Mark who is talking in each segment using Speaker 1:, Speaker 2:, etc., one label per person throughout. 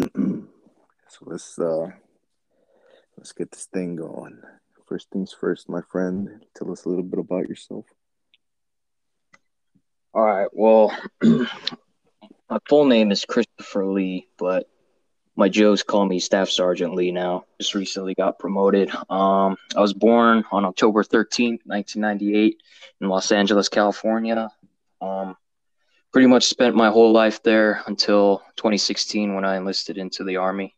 Speaker 1: So let's get this thing going. First things first, my friend. Tell us a little bit about yourself.
Speaker 2: All right. Well, my full name is Christopher Lee, but my Joes call me Staff Sergeant Lee now. Just recently got promoted. I was born on October 13th, 1998, in Los Angeles, California. Um, Pretty much spent my whole life there until 2016 when I enlisted into the Army.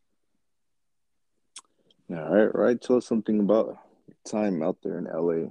Speaker 1: All right, right. Tell us something about your time out there in LA.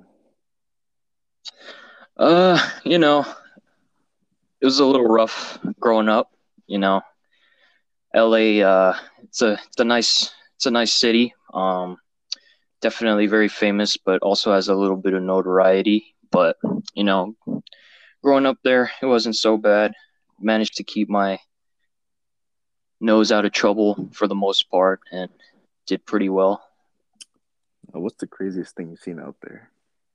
Speaker 2: Uh, you know, it was a little rough growing up. You know, LA, it's a nice city. Definitely very famous, but also has a little bit of notoriety. But you know, growing up there, it wasn't so bad. Managed to keep my nose out of trouble for the most part, and did pretty well.
Speaker 1: What's the craziest thing you've seen out there?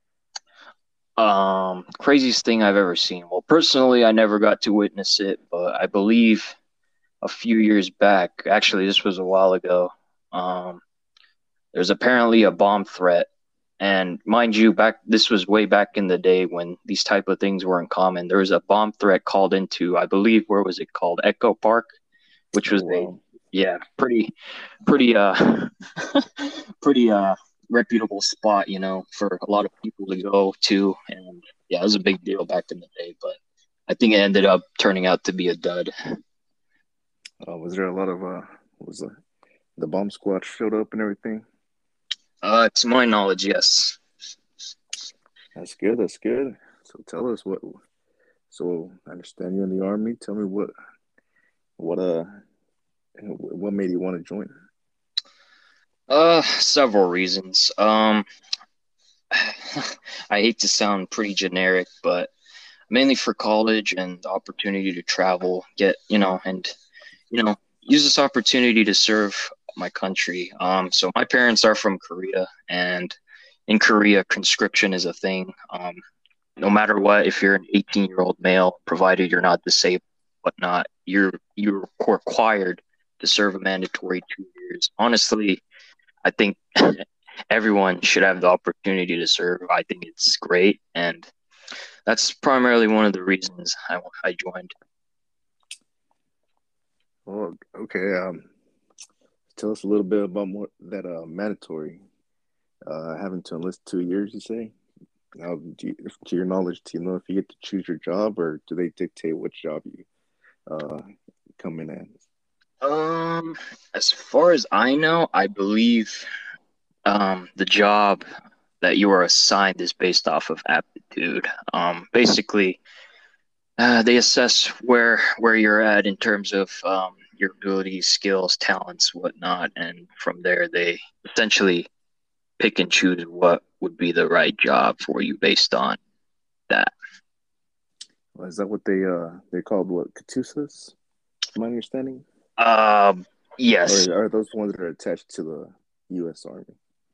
Speaker 2: Craziest thing I've ever seen. Well, personally, I never got to witness it, but I believe a few years back, actually, this was a while ago. Um, there's apparently a bomb threat, and mind you, back this was way back in the day when these type of things weren't common. There was a bomb threat called into, I believe, where was it called? Echo Park, which
Speaker 1: Oh
Speaker 2: was a
Speaker 1: wow.
Speaker 2: yeah, pretty pretty reputable spot, for a lot of people to go to, and yeah, it was a big deal back in the day, but I think it ended up turning out to be a dud.
Speaker 1: Was there a lot of was the bomb squad showed up and everything?
Speaker 2: To my knowledge, yes.
Speaker 1: That's good. That's good. So tell us what. So I understand you're in the army. Tell me what what made you want to join?
Speaker 2: Several reasons. I hate to sound pretty generic, but mainly for college and the opportunity to travel, use this opportunity to serve my country. So my parents are from Korea, and in Korea, conscription is a thing. No matter what, if you're an 18-year-old male, provided you're not disabled, whatnot, you're required to serve a mandatory 2 years. Honestly, I think everyone should have the opportunity to serve. I think it's great, and that's primarily one of the reasons I joined.
Speaker 1: Oh, okay. Tell us a little bit about more that mandatory having to enlist 2 years. You say now, to your knowledge, do you know if you get to choose your job or do they dictate which job you uh come in as?
Speaker 2: Um, as far as I know, I believe the job that you are assigned is based off of aptitude. Basically, they assess where you're at in terms of your abilities, skills, talents, whatnot, and from there they essentially pick and choose what would be the right job for you based on that.
Speaker 1: Is that what they're called? What Katusas? My understanding,
Speaker 2: Um,
Speaker 1: or
Speaker 2: yes.
Speaker 1: are those ones that are attached to the U.S. Army?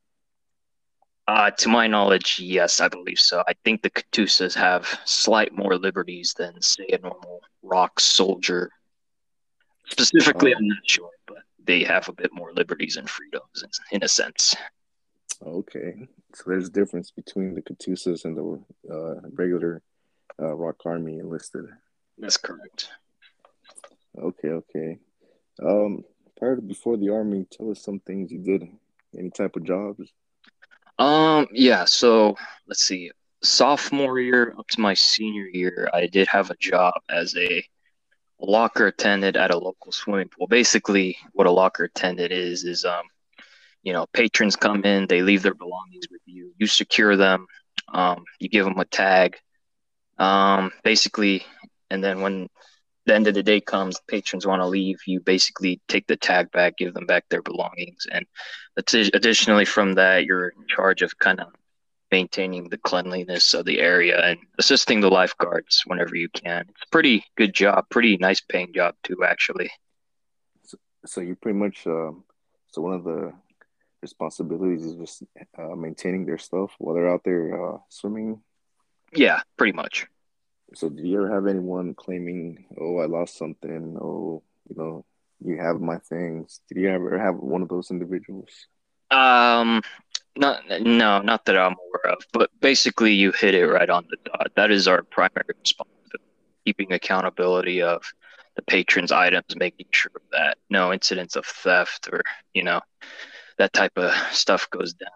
Speaker 2: To my knowledge, yes, I believe so. I think the Katusas have slight more liberties than, say, a normal rock soldier. Specifically,
Speaker 1: Oh,
Speaker 2: I'm not sure, but they have a bit more liberties and freedoms in a sense.
Speaker 1: okay. So there's a difference between the Katusas and the regular Rock Army enlisted.
Speaker 2: That's correct.
Speaker 1: Okay, okay. Um, prior to before the army, tell us some things you did. Any type of jobs?
Speaker 2: Yeah, so let's see. Sophomore year up to my senior year, I did have a job as a locker attendant at a local swimming pool. Basically, what a locker attendant is patrons come in, they leave their belongings with you. You secure them, you give them a tag, basically, and then when the end of the day comes, patrons want to leave, you basically take the tag back, give them back their belongings, and additionally from that, you're in charge of kind of maintaining the cleanliness of the area and assisting the lifeguards whenever you can. It's a pretty good job, pretty nice paying job too, actually.
Speaker 1: So, so you pretty much so one of the responsibilities is just maintaining their stuff while they're out there swimming.
Speaker 2: Yeah, pretty much.
Speaker 1: So, do you ever have anyone claiming, "Oh, I lost something"? Oh, you know. You have my things. Did you ever have one of those individuals?
Speaker 2: Um, not no, not that I'm aware of, but basically you hit it right on the dot. That is our primary responsibility, keeping accountability of the patron's items, making sure that no incidents of theft or, you know, that type of stuff goes down.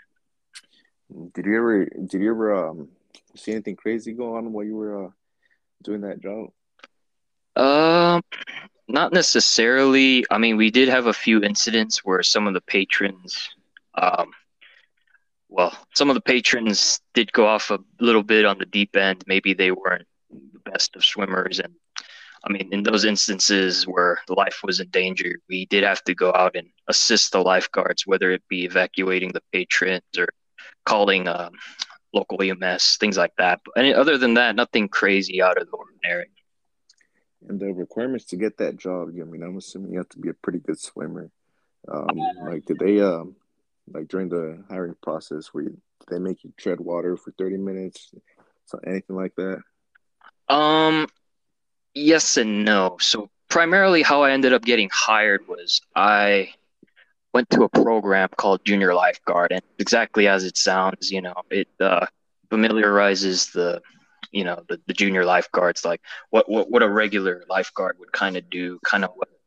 Speaker 1: Did you ever see anything crazy go on while you were doing that job?
Speaker 2: Um, Not necessarily. I mean, we did have a few incidents where some of the patrons, um, some of the patrons did go off a little bit on the deep end. Maybe they weren't the best of swimmers. And I mean, in those instances where the life was in danger, we did have to go out and assist the lifeguards, whether it be evacuating the patrons or calling local EMS, things like that. But other than that, nothing crazy out of the ordinary.
Speaker 1: And the requirements to get that job, I mean, I'm assuming you have to be a pretty good swimmer. Like, did they like during the hiring process, where did they make you tread water for 30 minutes, so anything like that?
Speaker 2: Um, Yes and no. So primarily how I ended up getting hired was I went to a program called Junior Lifeguard, and exactly as it sounds, it familiarizes the junior lifeguards, like what a regular lifeguard would kind of do, kind of what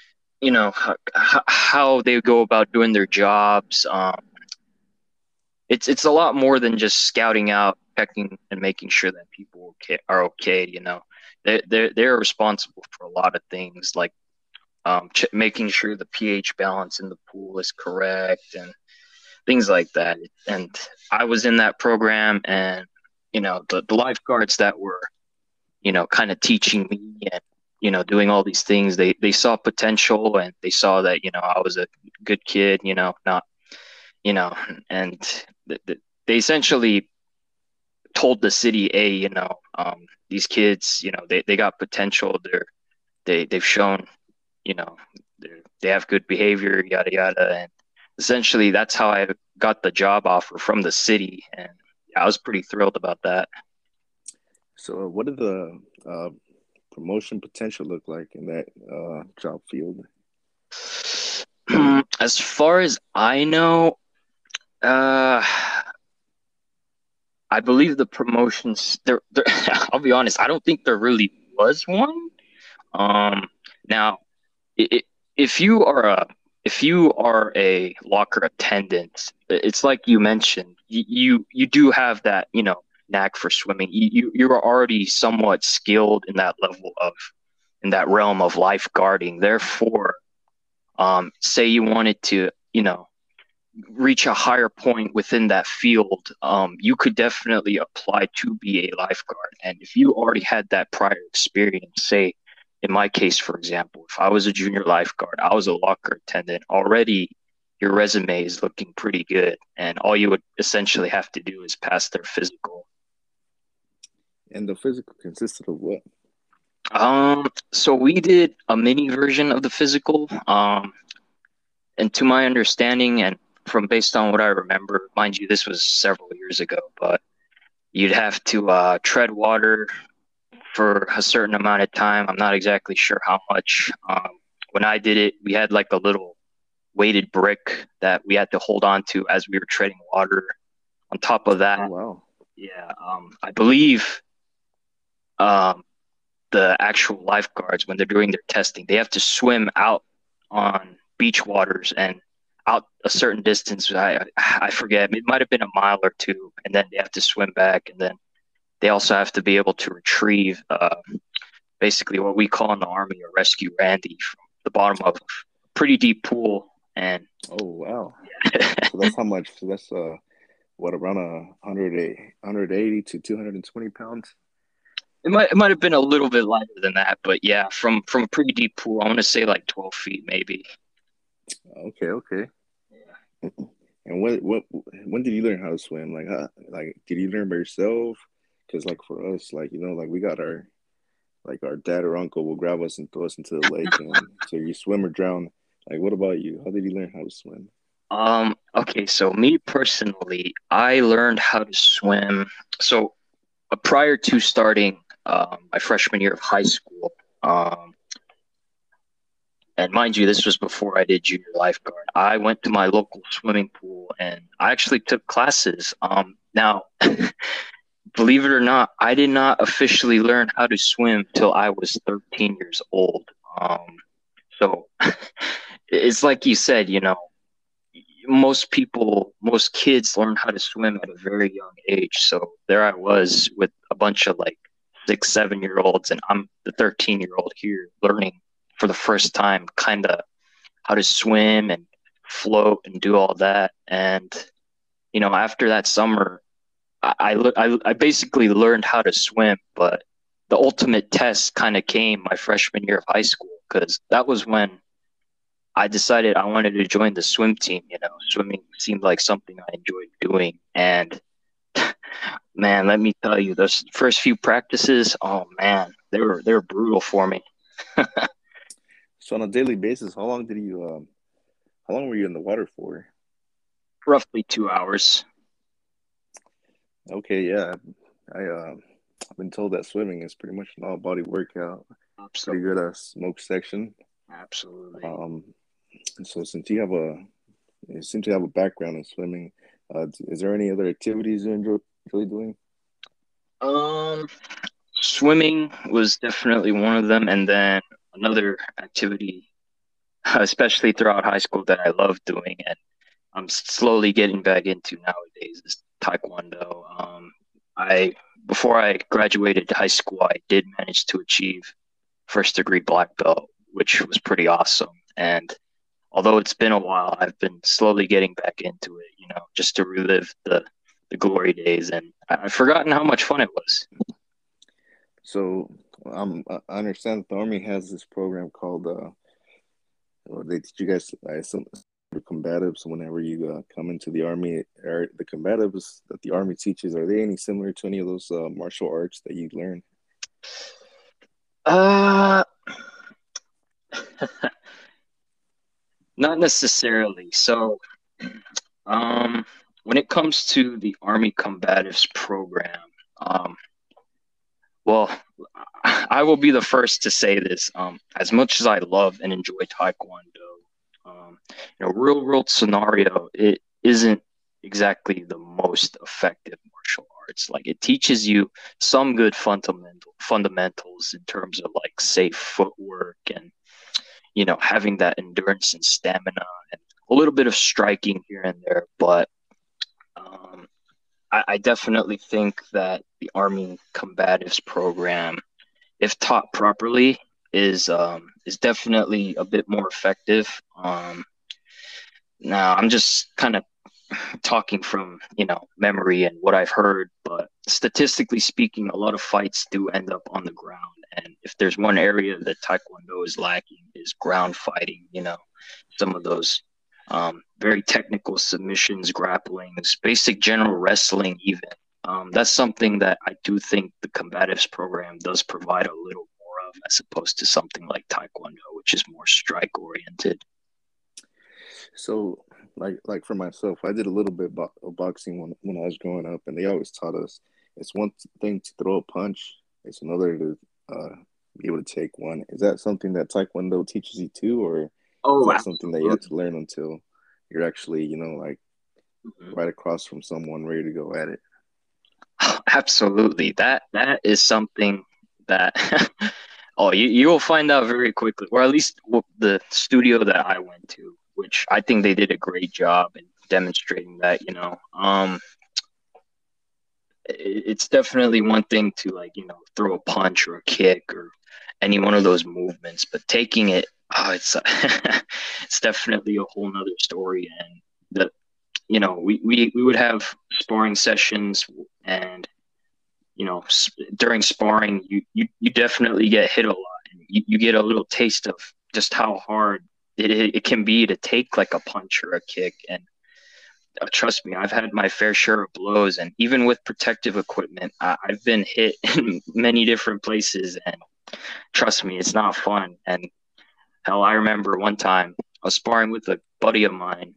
Speaker 2: how they go about doing their jobs. It's a lot more than just scouting out, checking, and making sure that people are okay. They're responsible for a lot of things, like making sure the pH balance in the pool is correct and things like that. And I was in that program, and the lifeguards that were kind of teaching me and doing all these things, they saw potential, and they saw that I was a good kid, not you know and they essentially told the city, hey, these kids, they got potential. They've shown, you know, they have good behavior, yada yada. And essentially, that's how I got the job offer from the city, and yeah, I was pretty thrilled about that.
Speaker 1: So, what did the promotion potential look like in that job field?
Speaker 2: As far as I know, uh, I believe the promotions there. I'll be honest, I don't think there really was one. Now, I if you are a locker attendant, it's like you mentioned, you do have that, knack for swimming. You're already somewhat skilled in that level of in that realm of lifeguarding. Therefore, say you wanted to, reach a higher point within that field, you could definitely apply to be a lifeguard. And if you already had that prior experience, say in my case, for example, if I was a junior lifeguard, I was a locker attendant, already your resume is looking pretty good. And all you would essentially have to do is pass their physical.
Speaker 1: And the physical consisted of what?
Speaker 2: So we did a mini version of the physical. And to my understanding, and from based on what I remember, mind you, this was several years ago, but you'd have to tread water for a certain amount of time. I'm not exactly sure how much. When I did it, we had like a little weighted brick that we had to hold on to as we were treading water. On top of
Speaker 1: Oh
Speaker 2: that,
Speaker 1: wow!
Speaker 2: yeah, I believe um, the actual lifeguards, when they're doing their testing, they have to swim out on beach waters and out a certain distance. I forget. It might have been a mile or two, and then they have to swim back, and then they also have to be able to retrieve basically what we call in the Army a rescue Randy from the bottom of a pretty deep pool. And
Speaker 1: Oh wow!
Speaker 2: yeah,
Speaker 1: So that's how much? So that's what, around 180 to 220 pounds?
Speaker 2: it might have been a little bit lighter than that, but yeah, from a pretty deep pool, I want to say like 12 feet maybe.
Speaker 1: Okay, okay. And when did you learn how to swim? Like, like did you learn by yourself? Because like for us, like like we got our like our dad or uncle will grab us and throw us into the lake, and so you swim or drown. Like, what about you? How did you learn how to swim?
Speaker 2: Okay, so me personally, I learned how to swim. So prior to starting my freshman year of high school, um, And mind you, this was before I did junior lifeguard. I went to my local swimming pool and I actually took classes. Now, believe it or not, I did not officially learn how to swim till I was 13 years old. So it's like you said, most people, most kids learn how to swim at a very young age. So there I was with a bunch of like 6, 7 year olds, and I'm the 13-year-old here learning for the first time, kind of how to swim and float and do all that. And, after that summer, I basically learned how to swim, but the ultimate test kind of came my freshman year of high school because that was when I decided I wanted to join the swim team. Swimming seemed like something I enjoyed doing. And man, let me tell you, those first few practices, oh man, they were brutal for me.
Speaker 1: So on a daily basis, how long were you in the water for?
Speaker 2: Roughly 2 hours.
Speaker 1: Okay, yeah, I've been told that swimming is pretty much an all body workout. Pretty good
Speaker 2: Absolutely.
Speaker 1: smoke section.
Speaker 2: Absolutely.
Speaker 1: Um, so you seem to have a background in swimming. Is there any other activities you enjoy doing?
Speaker 2: Um, Swimming was definitely one of them, and then another activity, especially throughout high school, that I love doing, and I'm slowly getting back into nowadays is Taekwondo. I Before I graduated high school, I did manage to achieve first degree black belt, which was pretty awesome. And although it's been a while, I've been slowly getting back into it, just to relive the glory days. And I've forgotten how much fun it was.
Speaker 1: So I understand that the Army has this program called well, they teach you guys some combatives whenever you come into the Army. Are the combatives that the Army teaches, are they any similar to any of those martial arts that you learn?
Speaker 2: Uh, Not necessarily. So, um, when it comes to the Army Combatives program, um, well, I will be the first to say this. As much as I love and enjoy Taekwondo, real world scenario, it isn't exactly the most effective martial arts. Like it teaches you some good fundamentals in terms of like safe footwork and having that endurance and stamina and a little bit of striking here and there. But um, I definitely think that the Army Combatives program, if taught properly, is definitely a bit more effective. Now I'm just kind of talking from memory and what I've heard, but statistically speaking, a lot of fights do end up on the ground. And if there's one area that Taekwondo is lacking, is ground fighting. Some of those very technical submissions, grapplings, basic general wrestling, even. That's something that I do think the combatives program does provide a little more of, as opposed to something like Taekwondo, which is more strike oriented.
Speaker 1: So, like for myself, I did a little bit of boxing when I was growing up, and they always taught us it's one thing to throw a punch, it's another to uh, be able to take one. Is that something that Taekwondo teaches you too, or is
Speaker 2: Oh,
Speaker 1: that something that you have to
Speaker 2: absolutely.
Speaker 1: learn until you're actually, like
Speaker 2: Mhm.
Speaker 1: right across from someone ready to go at it?
Speaker 2: Absolutely. That is something that oh, you will find out very quickly, or at least the studio that I went to, which I think they did a great job in demonstrating that. It's definitely one thing to like, throw a punch or a kick or any one of those movements, but taking it, oh, it's it's definitely a whole nother story. And the we would have sparring sessions and during sparring, you definitely get hit a lot. And you get a little taste of just how hard it can be to take like a punch or a kick. And trust me, I've had my fair share of blows. And even with protective equipment, I've been hit in many different places. And trust me, it's not fun. And hell, I remember one time I was sparring with a buddy of mine.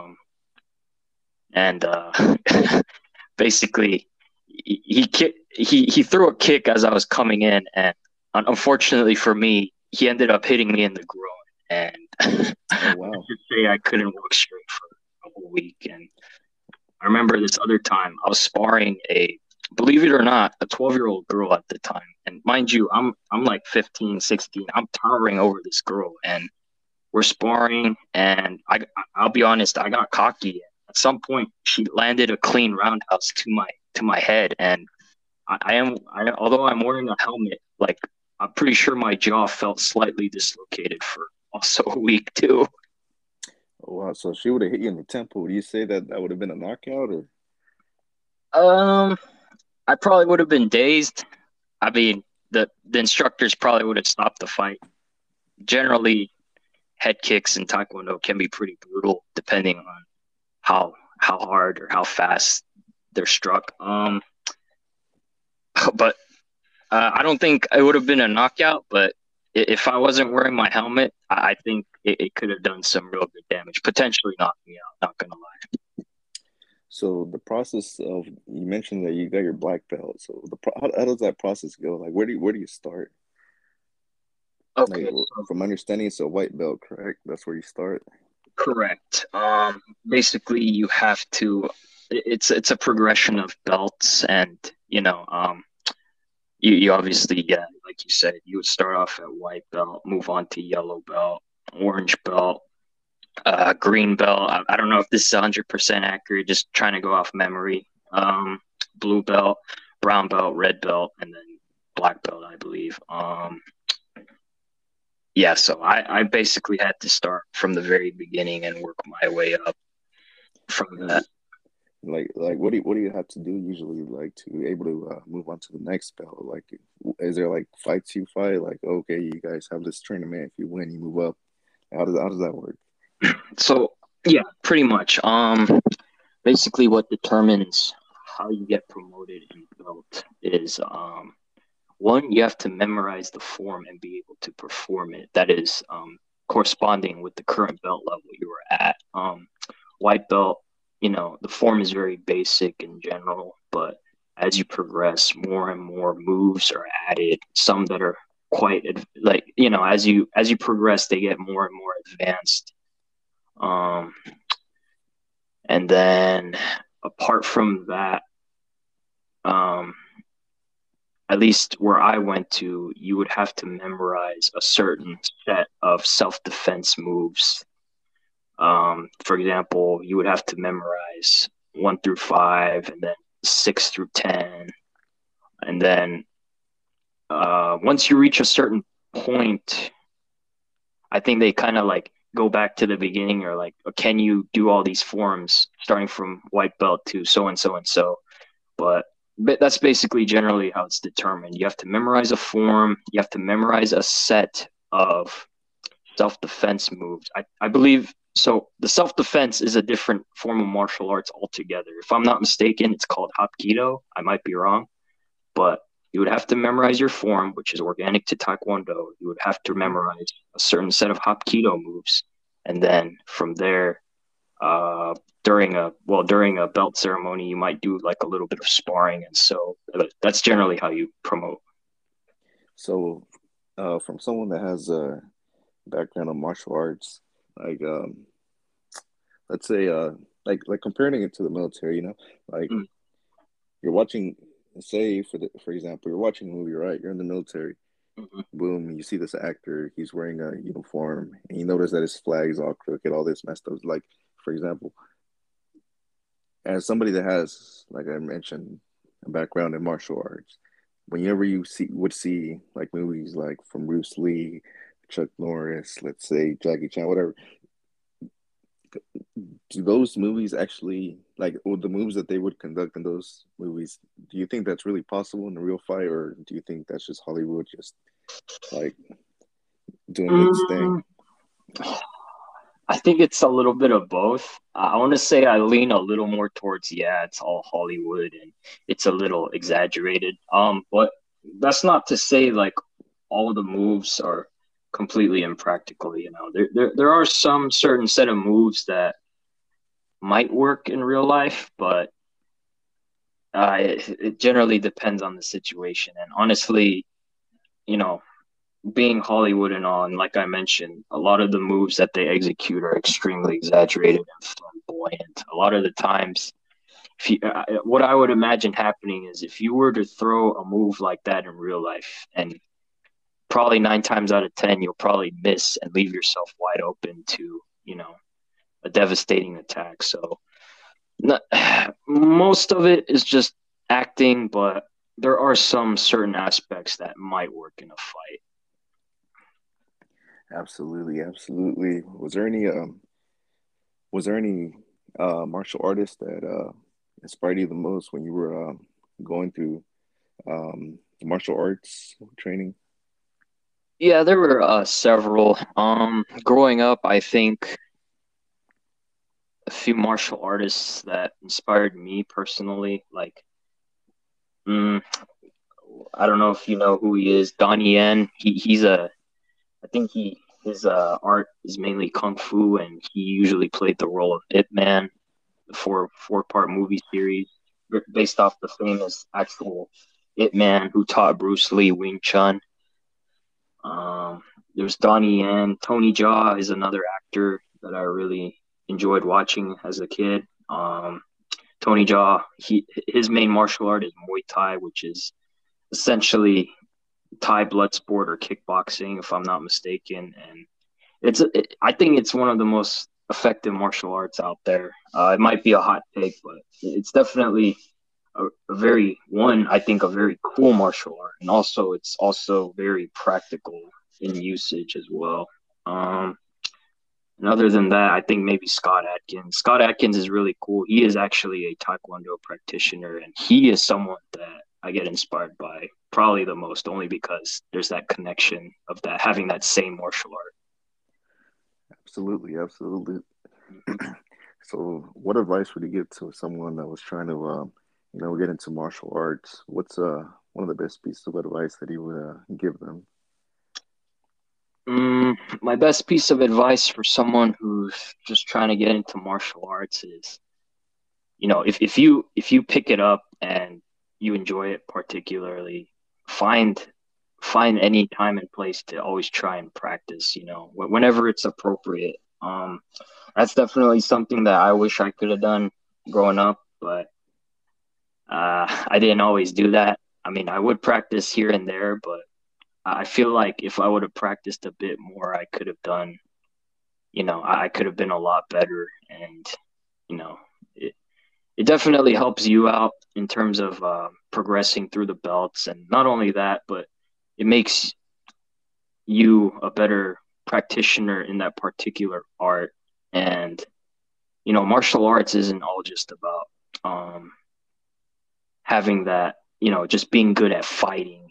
Speaker 2: And basically he threw a kick as I was coming in, and unfortunately for me, he ended up hitting me in the groin. and
Speaker 1: Oh
Speaker 2: let's
Speaker 1: wow.
Speaker 2: just say I couldn't walk straight for a whole week. And I remember this other time I was sparring believe it or not, a 12-year-old girl at the time. And mind you, I'm like 15, 16. I'm towering over this girl, and we're sparring, and I'll be honest, I got cocky. At some point, she landed a clean roundhouse to my head, and although I'm wearing a helmet, like I'm pretty sure my jaw felt slightly dislocated for also a week too.
Speaker 1: Oh wow. So she would have hit you in the temple. Would you say that that would have been a knockout or?
Speaker 2: Um, I probably would have been dazed. I mean, the instructors probably would have stopped the fight. Generally, head kicks in Taekwondo can be pretty brutal, depending on how hard or how fast they're struck. But I don't think it would have been a knockout. But if I wasn't wearing my helmet, I think it could have done some real good damage, potentially knocked me out. Not gonna lie.
Speaker 1: So the process of you mentioned that you got your black belt. So how does that process go? Like where do you start? Like
Speaker 2: Okay, so
Speaker 1: from my understanding, it's a white belt, correct? That's where you start.
Speaker 2: correct. Basically, you have to. It's a progression of belts, and you obviously, yeah, like you said, you would start off at white belt, move on to yellow belt, orange belt, green belt. I don't know if this is 100% accurate, just trying to go off memory. Blue belt, brown belt, red belt, and then black belt, I believe. Yeah, so I basically had to start from the very beginning and work my way up from
Speaker 1: And
Speaker 2: that.
Speaker 1: like what do you have to do usually like to able to move on to the next belt? Like is there like fights you fight? Like okay, you guys have this tournament. If you win, you move up. How does that work?
Speaker 2: So yeah, pretty much. Basically what determines how you get promoted in belt is one, you have to memorize the form and be able to perform it. That is corresponding with the current belt level you were at. White belt, the form is very basic in general, but as you progress, more and more moves are added. Some that are quite like as you progress, they get more and more advanced. Um, and then apart from that, um, at least where I went to, you would have to memorize a certain set of self defense moves. For example, you would have to memorize 1 through 5, and then 6 through 10. And then once you reach a certain point, I think they kind of like go back to the beginning, or like, can you do all these forms starting from white belt to so and so and so? But that's basically generally how it's determined. You have to memorize a form. You have to memorize a set of self-defense moves. I believe so. The self-defense is a different form of martial arts altogether. If I'm not mistaken, it's called Hapkido. I might be wrong, but you would have to memorize your form, which is organic to Taekwondo. You would have to
Speaker 1: Hmm.
Speaker 2: memorize a certain set of Hapkido moves, and then from there, uh, during a belt ceremony, you might do like a little bit of sparring, and so that's generally how you promote.
Speaker 1: So from someone that has a background in martial arts, like let's say like comparing it to the military, like
Speaker 2: Mm.
Speaker 1: you're watching, say for example, you're watching a movie, right? You're in the military.
Speaker 2: Mhm.
Speaker 1: Boom, you see this actor, he's wearing a uniform, and you notice that his flag's all crooked, all this messed up. Like, for example, as somebody that has, like I mentioned, a background in martial arts, whenever you see like movies like from Bruce Lee, Chuck Norris, let's say Jackie Chan, whatever, do those movies actually like or the moves that they would conduct in those movies? Do you think that's really possible in a real fight, or do you think that's just Hollywood just like doing its thing?
Speaker 2: Mm, I think it's a little bit of both. I want to say I lean a little more towards, yeah, it's all Hollywood and it's a little exaggerated. But that's not to say like all the moves are completely impractical. There are some certain set of moves that might work in real life, but it generally depends on the situation. And honestly, you know, being Hollywood and all, and like I mentioned, a lot of the moves that they execute are extremely exaggerated and flamboyant. A lot of the times, what I would imagine happening is if you were to throw a move like that in real life, and probably 9 times out of 10, you'll probably miss and leave yourself wide open to, a devastating attack. So not, most of it is just acting, but there are some certain aspects that might work in a fight.
Speaker 1: Absolutely, absolutely. Was there any martial artists that inspired you the most when you were going through martial arts training?
Speaker 2: Yeah, there were several. Growing up, I think a few martial artists that inspired me personally, like, mm, I don't know if you know who he is, Donnie Yen. I think his art is mainly kung fu, and he usually played the role of Ip Man, the four-part movie series based off the famous actual Ip Man who taught Bruce Lee Wing Chun. Um, there's Donnie Yen. Tony Jaa is another actor that I really enjoyed watching as a kid. Tony Jaa, his main martial art is Muay Thai, which is essentially Thai blood sport or kickboxing, if I'm not mistaken. And I think it's one of the most effective martial arts out there. It might be a hot take, but it's definitely a very I think a very cool martial art, and also it's also very practical in usage as well. Um, and other than that, I think maybe Scott Atkins. Scott Atkins is really cool. He is actually a Taekwondo practitioner, and he is someone that I get inspired by probably the most, only because there's that connection of that having that same martial art.
Speaker 1: Absolutely, absolutely.
Speaker 2: Mhm.
Speaker 1: So, what advice would you give to someone that was trying to, get into martial arts? What's one of the best pieces of advice that you would give them?
Speaker 2: My best piece of advice for someone who's just trying to get into martial arts is, if you pick it up and you enjoy it particularly, find find any time and place to always try and practice, whenever it's appropriate. That's definitely something that I wish I could have done growing up, but I didn't always do that. I mean, I would practice here and there, but I feel like if I would have practiced a bit more, I could have done, I could have been a lot better. And, you know, it, it definitely helps you out in terms of progressing through the belts. And not only that, but it makes you a better practitioner in that particular art. And, martial arts isn't all just about um, having that, just being good at fighting.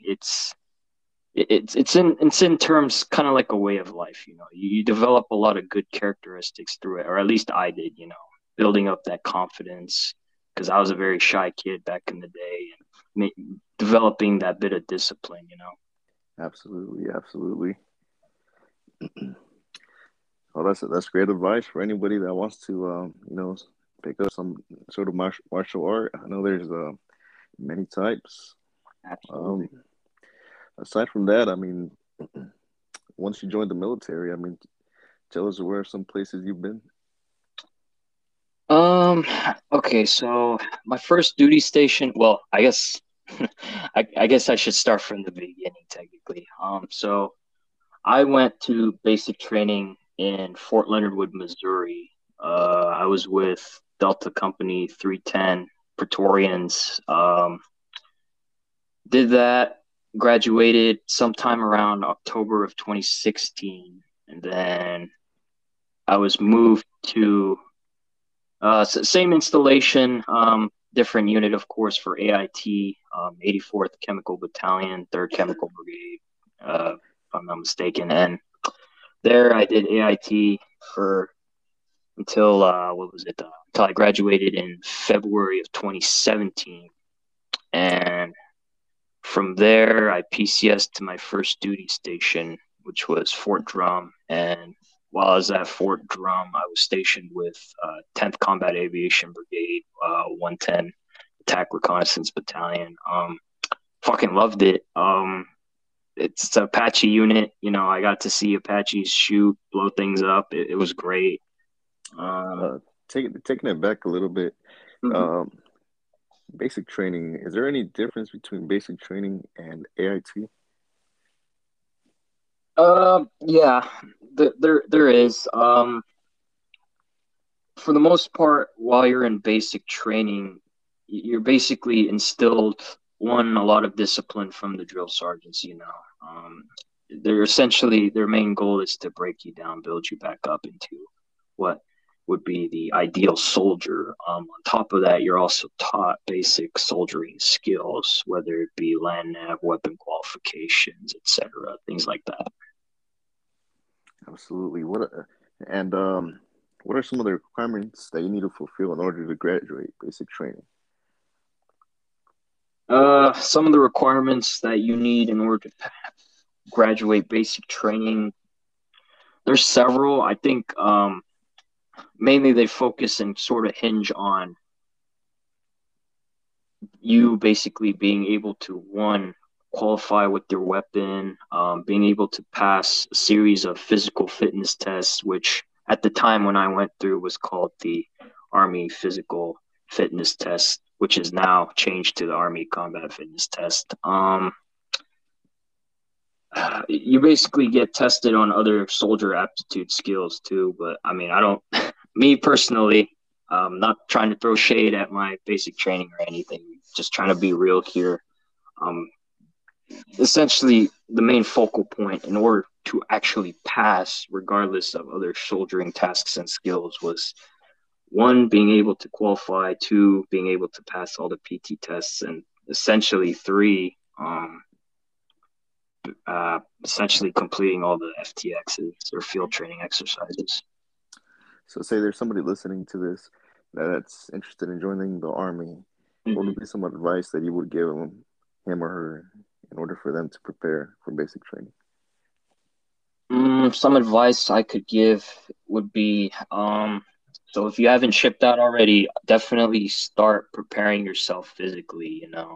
Speaker 2: It's in terms kind of like a way of life. You develop a lot of good characteristics through it, or at least I did. Building up that confidence, because I was a very shy kid back in the day, and developing that bit of discipline.
Speaker 1: Absolutely, absolutely. Well, that's great advice for anybody that wants to, pick up some sort of martial art. I know there's many types. Um,
Speaker 2: Absolutely.
Speaker 1: aside from that, I mean, once you join the military, I mean, tell us where some places you've been.
Speaker 2: Um. Okay. So my first duty station. Well, I guess. I guess I should start from the beginning, technically. So I went to basic training in Fort Leonard Wood, Missouri. I was with Delta Company 310 Praetorians. Did that, graduated sometime around October of 2016, and then I was moved to same installation, different unit, of course, for AIT, 84th Chemical Battalion, 3rd Chemical Brigade, if I'm not mistaken. And there I did AIT for until what was it? Until I graduated in February of 2017, and from there I PCS to my first duty station, which was Fort Drum. And while I was at Fort Drum, I was stationed with 10th Combat Aviation Brigade, 110 Attack Reconnaissance Battalion. Fucking loved it. it's Apache unit. I got to see Apaches shoot, blow things up. It was great. Um,
Speaker 1: Uh, taking it back a little bit,
Speaker 2: mhm.
Speaker 1: um, basic training. Is there any difference between basic training and AIT?
Speaker 2: Yeah, there is. For the most part, while you're in basic training, you're basically instilled a lot of discipline from the drill sergeants. They're essentially their main goal is to break you down, build you back up into what would be the ideal soldier. On top of that, you're also taught basic soldiering skills, whether it be land nav, weapon qualifications, etc., things like that.
Speaker 1: Absolutely. And what are some of the requirements that you need to fulfill in order to graduate basic training?
Speaker 2: Some of the requirements that you need in order to graduate basic training, there's several. I think mainly they focus and sort of hinge on you basically being able to, one, qualify with your weapon, being able to pass a series of physical fitness tests, which at the time when I went through was called the Army Physical Fitness Test, which is now changed to the Army Combat Fitness Test. You basically get tested on other soldier aptitude skills too. But I mean, I don't, me personally, not trying to throw shade at my basic training or anything, just trying to be real here. Um, Essentially, the main focal point in order to actually pass, regardless of other soldiering tasks and skills, was one, being able to qualify, two, being able to pass all the PT tests, and essentially three, essentially completing all the FTXs or field training exercises.
Speaker 1: So, say there's somebody listening to this that's interested in joining the army. What would
Speaker 2: Mm-hmm.
Speaker 1: be some advice that you would give him or her, in order for them to prepare for basic training?
Speaker 2: Some advice I could give would be so if you haven't shipped out already, definitely start preparing yourself physically,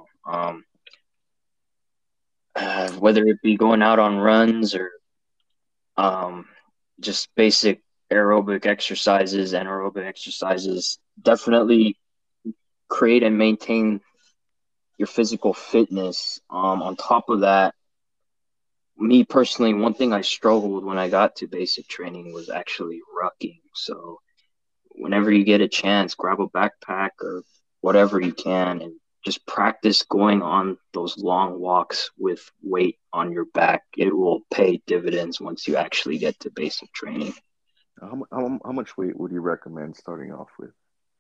Speaker 2: whether it be going out on runs or um, just basic anaerobic exercises. Definitely create and maintain your physical fitness. On top of that, me personally, one thing I struggled when I got to basic training was actually rucking. So whenever you get a chance, grab a backpack or whatever you can and just practice going on those long walks with weight on your back. It will pay dividends once you actually get to basic training.
Speaker 1: How much weight would you recommend starting off with?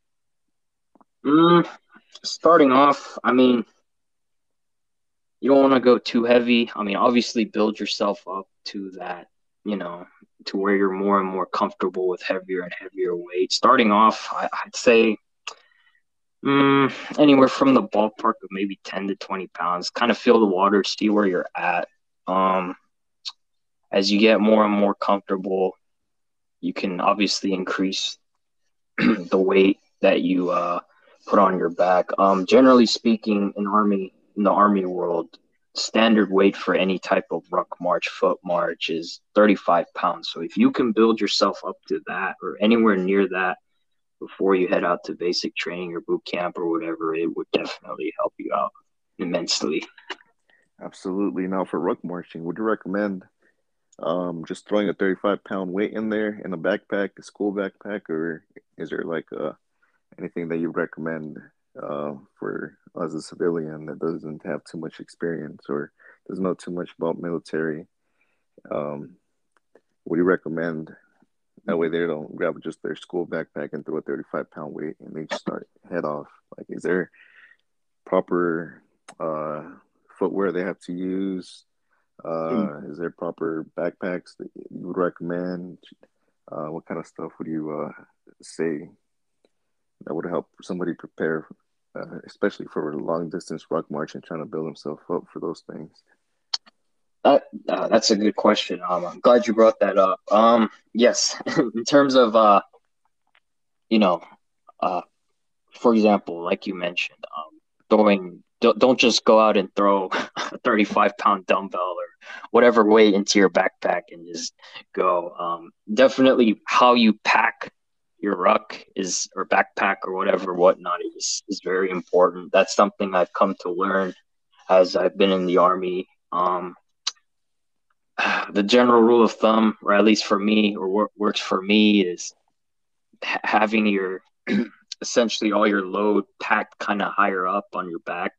Speaker 2: Mm, Starting off, I mean, you don't want to go too heavy. I mean, obviously, build yourself up to that, you know, to where you're more and more comfortable with heavier and heavier weight. Starting off, I'd say anywhere from the ballpark of maybe 10 to 20 pounds. Kind of feel the water, see where you're at. Um, as you get more and more comfortable, you can obviously increase the weight that you put on your back. Generally speaking, in the army world, standard weight for any type of ruck march, foot march is 35 pounds. So if you can build yourself up to that or anywhere near that before you head out to basic training or boot camp or whatever, it would definitely help you out immensely.
Speaker 1: Absolutely. Now, for ruck marching, would you recommend just throwing a 35-pound weight in there in a backpack, a school backpack, or is there like anything that you recommend for as a civilian that doesn't have too much experience or doesn't know too much about military? Um, what do you recommend? That way they don't grab just their school backpack and throw a 35-pound weight and they just start head off. Like, is there proper uh, footwear they have to use? Is there proper backpacks that you would recommend? What kind of stuff would you say that would help somebody prepare, especially for long distance ruck march and trying to build himself up for those things?
Speaker 2: That's a good question. I'm glad you brought that up. Yes, in terms of you know, uh, for example, like you mentioned, throwing don't just go out and throw a 35-pound dumbbell whatever weight into your backpack and just go. Definitely how you pack your ruck is or backpack or whatever whatnot is very important. That's something I've come to learn as I've been in the army. The general rule of thumb, or at least for me, or what works for me, is having your essentially all your load packed kind of higher up on your back.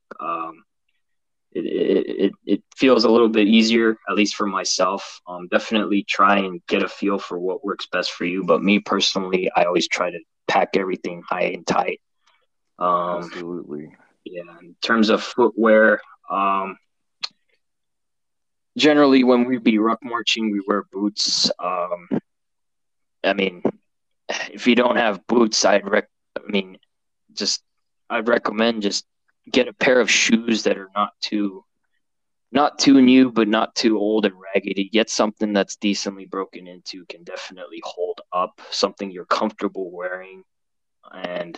Speaker 2: It feels a little bit easier, at least for myself. Definitely try and get a feel for what works best for you. But me personally, I always try to pack everything high and tight.
Speaker 1: Absolutely.
Speaker 2: Yeah. In terms of footwear, generally when we be ruck marching, we wear boots. I mean, if you don't have boots, I'd recommend just get a pair of shoes that are not too new, but not too old and raggedy. Get something that's decently broken into, can definitely hold up, something you're comfortable wearing, and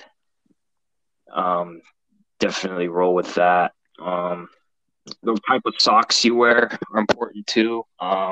Speaker 2: definitely roll with that. The type of socks you wear are important too.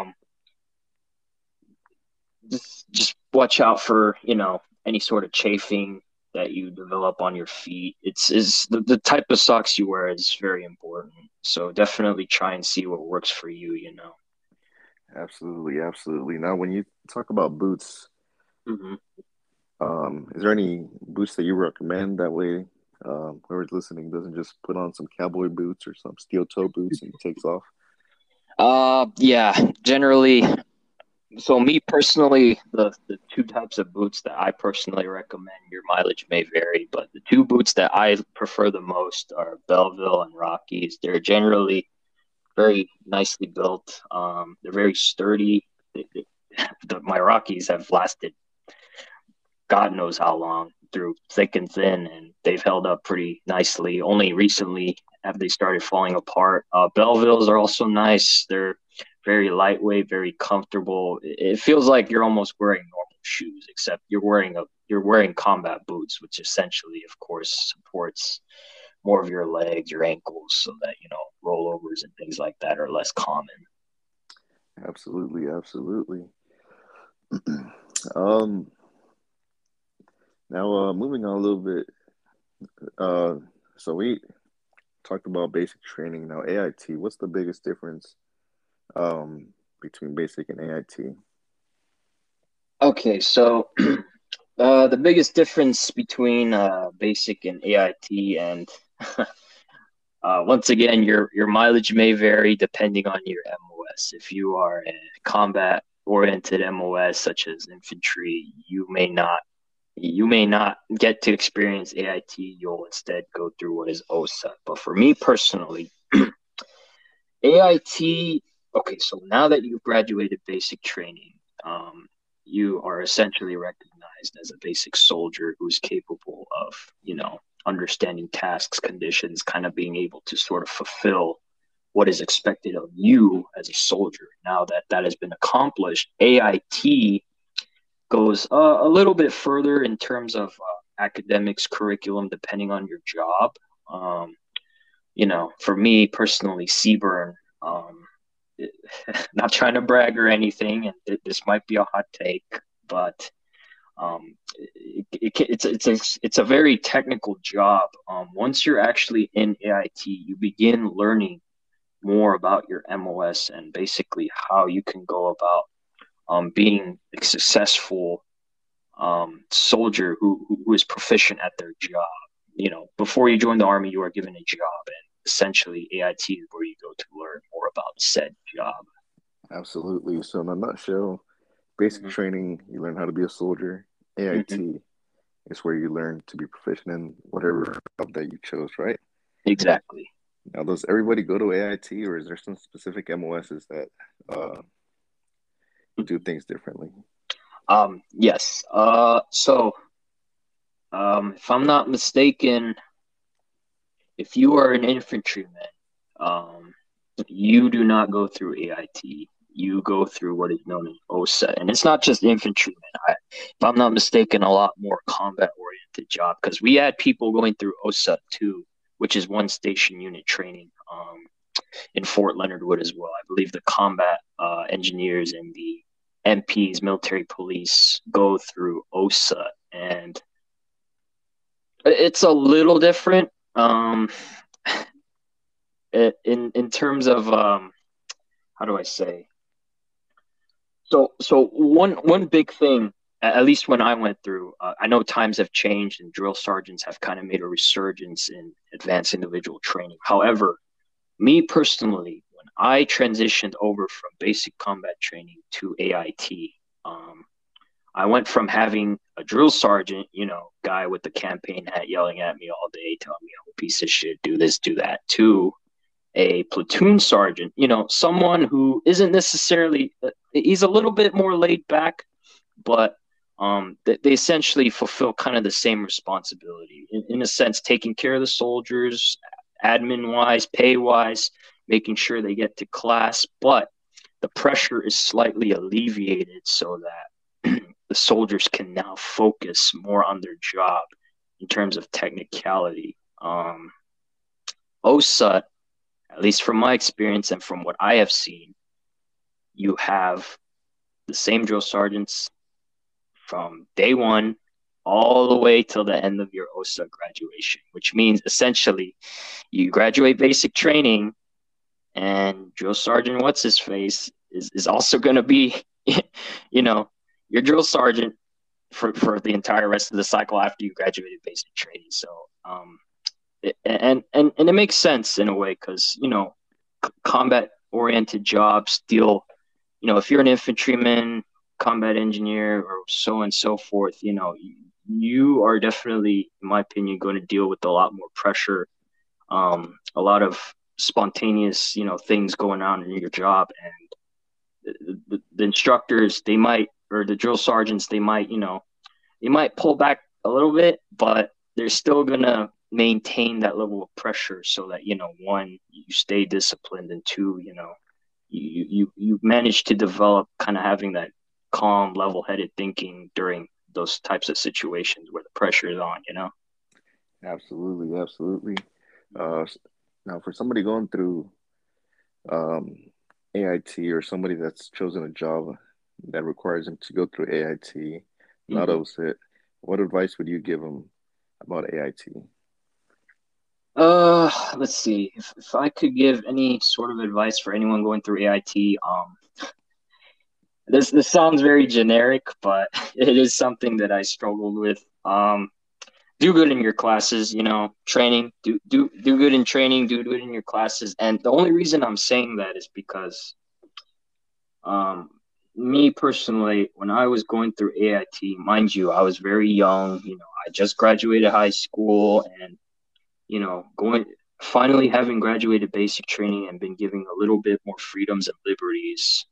Speaker 2: Just watch out for any sort of chafing that you develop on your feet. It's is the type of socks you wear is very important. So definitely try and see what works for you.
Speaker 1: Absolutely, absolutely. Now, when you talk about boots,
Speaker 2: Hmm.
Speaker 1: is there any boots that you recommend? That way, whoever's listening doesn't just put on some cowboy boots or some steel toe boots and takes off.
Speaker 2: Yeah, generally. So me personally, the two types of boots that I personally recommend, your mileage may vary, but the two boots that I prefer the most are Belleville and Rockies. They're generally very nicely built. They're very sturdy. My Rockies have lasted God knows how long through thick and thin, and they've held up pretty nicely. Only recently have they started falling apart. Bellevilles are also nice. They're very lightweight, very comfortable. It feels like you're almost wearing normal shoes, except you're wearing combat boots, which essentially, of course, supports more of your legs, your ankles, so that rollovers and things like that are less common.
Speaker 1: Absolutely, absolutely. um, Now, moving on a little bit. Uh, so we talked about basic training. Now, AIT. What's the biggest difference um between basic and AIT?
Speaker 2: Okay, so the biggest difference between basic and AIT, and once again, your mileage may vary depending on your MOS. If you are a combat oriented MOS such as infantry, you may not get to experience AIT. You'll instead go through what is OSA. But for me personally, AIT. Okay, so now that you've graduated basic training, you are essentially recognized as a basic soldier who's capable of, understanding tasks, conditions, kind of being able to sort of fulfill what is expected of you as a soldier. Now that that has been accomplished, AIT goes a little bit further in terms of academics, curriculum, depending on your job. Um, for me personally, Seaburn, um, it, not trying to brag or anything, and this might be a hot take, but it's a very technical job. Once you're actually in AIT, you begin learning more about your MOS and basically how you can go about being a successful soldier who is proficient at their job. Before you join the army, you are given a job, and essentially AIT is where you go to learn more about said job.
Speaker 1: Absolutely. So, in a nutshell, basic
Speaker 2: Hmm.
Speaker 1: training, you learn how to be a soldier.
Speaker 2: Hmm.
Speaker 1: AIT is where you learn to be proficient in whatever job that you chose, right?
Speaker 2: Exactly.
Speaker 1: Now, does everybody go to AIT, or is there some specific MOSs that uh, do things differently?
Speaker 2: Yes. So, if I'm not mistaken, if you are an infantryman, um, you do not go through AIT. You go through what is known as OSA, and it's not just infantrymen. If I'm not mistaken, a lot more combat-oriented job because we had people going through OSA too, which is one station unit training. in Fort Leonard Wood as well. I believe the combat engineers and the MPs, military police, go through OSA, and it's a little different. In terms of how do I say? So one big thing, at least when I went through, I know times have changed and drill sergeants have kind of made a resurgence in advanced individual training. However, me personally, when I transitioned over from basic combat training to AIT, I went from having a drill sergeant, guy with the campaign hat yelling at me all day, telling me I'm a piece of shit, do this, do that, to a platoon sergeant, someone who isn't necessarily, he's a little bit more laid back, but they essentially fulfill kind of the same responsibility in a sense, taking care of the soldiers, admin wise, pay wise, making sure they get to class, but the pressure is slightly alleviated so that the soldiers can now focus more on their job in terms of technicality. OSUT, at least from my experience and from what I have seen, you have the same drill sergeants from day one all the way till the end of your OSA graduation, which means essentially you graduate basic training and drill sergeant what's-his-face is also going to be, your drill sergeant for the entire rest of the cycle after you graduated basic training. So, and it makes sense in a way because, combat-oriented jobs deal, if you're an infantryman, combat engineer, or so on and so forth, you are definitely, in my opinion, going to deal with a lot more pressure, a lot of spontaneous, things going on in your job. And the instructors, they might, or the drill sergeants, they might, they might pull back a little bit, but they're still going to maintain that level of pressure so that, one, you stay disciplined, and two, you manage to develop kind of having that calm, level-headed thinking during those types of situations where the pressure is on,
Speaker 1: Absolutely. Now, for somebody going through AIT, or somebody that's chosen a job that requires them to go through AIT, not OSIT, what advice would you give them about AIT?
Speaker 2: Let's see. If I could give any sort of advice for anyone going through AIT, this sounds very generic, but it is something that I struggled with. Do good in your classes, training, do good in training, do good in your classes. And the only reason I'm saying that is because me personally, when I was going through AIT, mind you, I was very young, I just graduated high school, and finally having graduated basic training and been given a little bit more freedoms and liberties.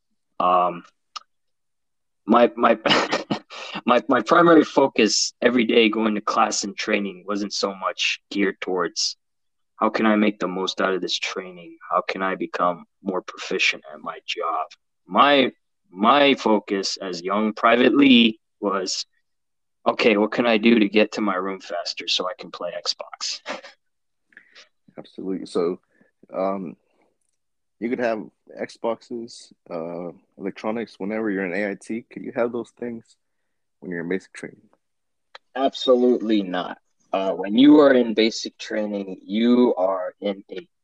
Speaker 2: My my primary focus every day going to class and training wasn't so much geared towards how can I make the most out of this training? How can I become more proficient at my job? My focus as young Private Lee was, okay, what can I do to get to my room faster so I can play Xbox?
Speaker 1: Absolutely. So, you could have Xboxes, electronics whenever you're in AIT. Could you have those things when you're in basic training?
Speaker 2: Absolutely not. When you are in basic training, you are in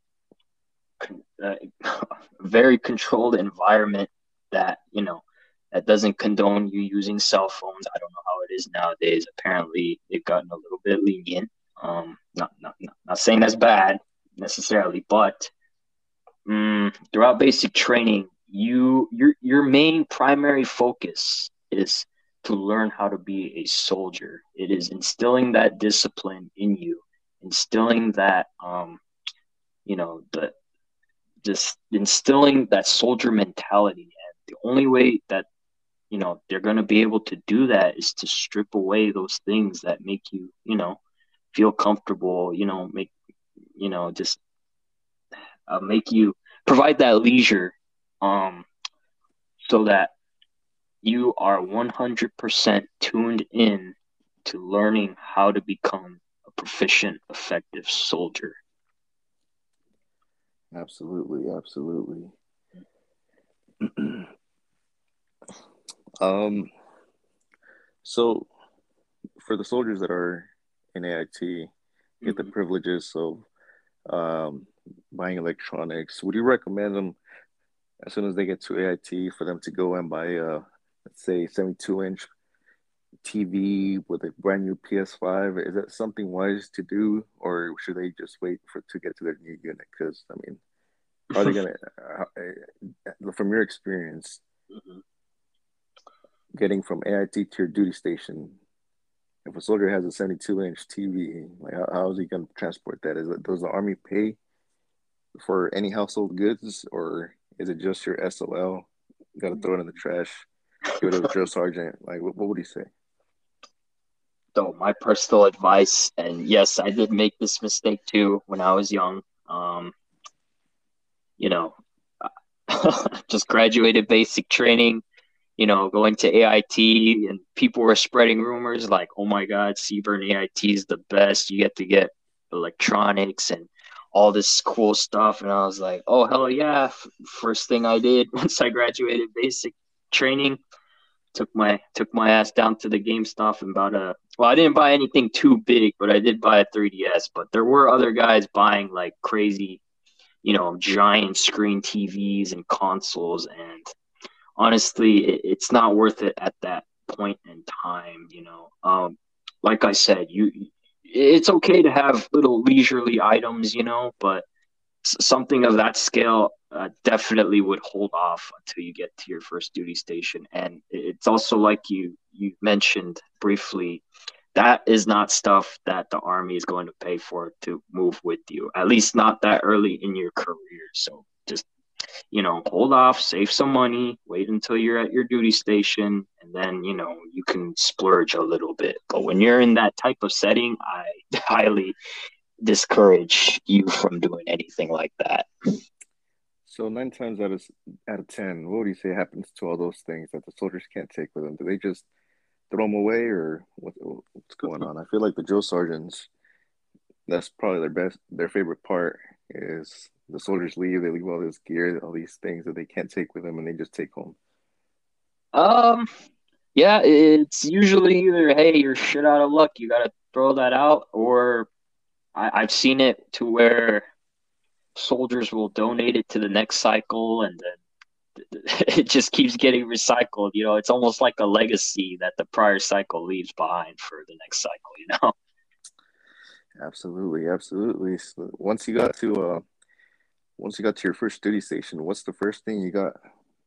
Speaker 2: a very controlled environment that, that doesn't condone you using cell phones. I don't know how it is nowadays. Apparently, they've gotten a little bit lenient. Not saying that's bad necessarily, but throughout basic training, your main primary focus is to learn how to be a soldier. It is instilling that discipline in you, instilling that just instilling that soldier mentality. And the only way that they're going to be able to do that is to strip away those things that make you feel comfortable, just make you provide that leisure, so that you are 100% tuned in to learning how to become a proficient, effective soldier.
Speaker 1: Absolutely, absolutely. um, so for the soldiers that are in AIT, get the
Speaker 2: Hmm.
Speaker 1: privileges of um, buying electronics. Would you recommend them as soon as they get to AIT for them to go and buy a, let's say, 72-inch TV with a brand new PS5? Is that something wise to do, or should they just wait for to get to their new unit? Because I mean, how are they gonna? From your experience, getting from AIT to your duty station, if a soldier has a 72-inch TV, like how is he gonna transport that? Does the army pay for any household goods, or is it just your SLL? You got to throw it in the trash, give it to the drill sergeant. Like, what would he say?
Speaker 2: So my personal advice, and yes, I did make this mistake too when I was young. Um, you know, just graduated basic training, going to AIT, and people were spreading rumors like, oh my God, CBRN AIT is the best. You get to get electronics and all this cool stuff. And I was like, oh, hell yeah. First thing I did once I graduated basic training, took my ass down to the GameStop and bought a, well, I didn't buy anything too big, but I did buy a 3DS. But there were other guys buying like crazy, giant screen TVs and consoles. And honestly, it's not worth it at that point in time. Like I said, it's okay to have little leisurely items, but something of that scale definitely would hold off until you get to your first duty station. And it's also like you mentioned briefly, that is not stuff that the army is going to pay for to move with you, at least not that early in your career. So just hold off, save some money, wait until you're at your duty station, and then, you can splurge a little bit. But when you're in that type of setting, I highly discourage you from doing anything like that.
Speaker 1: So 9 times out of 10, what would you say happens to all those things that the soldiers can't take with them? Do they just throw them away, or what's going on? I feel like the drill sergeants, that's probably their favorite part is the soldiers leave. They leave all this gear, all these things that they can't take with them, and they just take home.
Speaker 2: Um, yeah, it's usually either, hey, you're shit out of luck, you gotta throw that out, or I've seen it to where soldiers will donate it to the next cycle, and then it just keeps getting recycled. It's almost like a legacy that the prior cycle leaves behind for the next cycle.
Speaker 1: Absolutely, absolutely. So once you got to your first duty station, what's the first thing you got?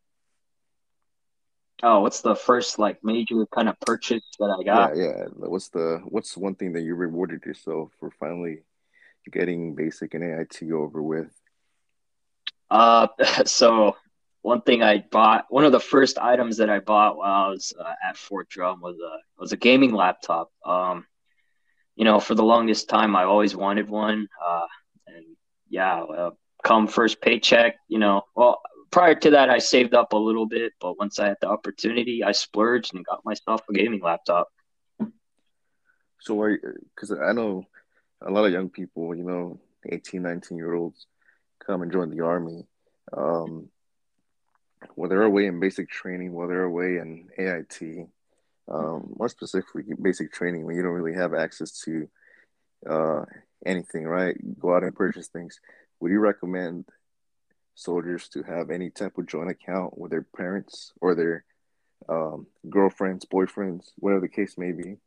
Speaker 2: Oh, what's the first like major kind of purchase that I
Speaker 1: Yeah,
Speaker 2: got?
Speaker 1: yeah. What's one thing that you rewarded yourself for finally getting basic and AIT over with?
Speaker 2: Uh, so one thing I bought, one of the first items that I bought while I was at Fort Drum was a gaming laptop. For the longest time, I always wanted one. And yeah, come first paycheck, well, prior to that, I saved up a little bit, but once I had the opportunity, I splurged and got myself a gaming laptop.
Speaker 1: So, because I know a lot of young people, 18, 19-year olds come and join the army. Um, while they're away in basic training, while they're away in AIT, more specifically, basic training, when you don't really have access to uh, anything, right? You go out and purchase things. Would you recommend soldiers to have any type of joint account with their parents or their girlfriends, boyfriends, whatever the case may be?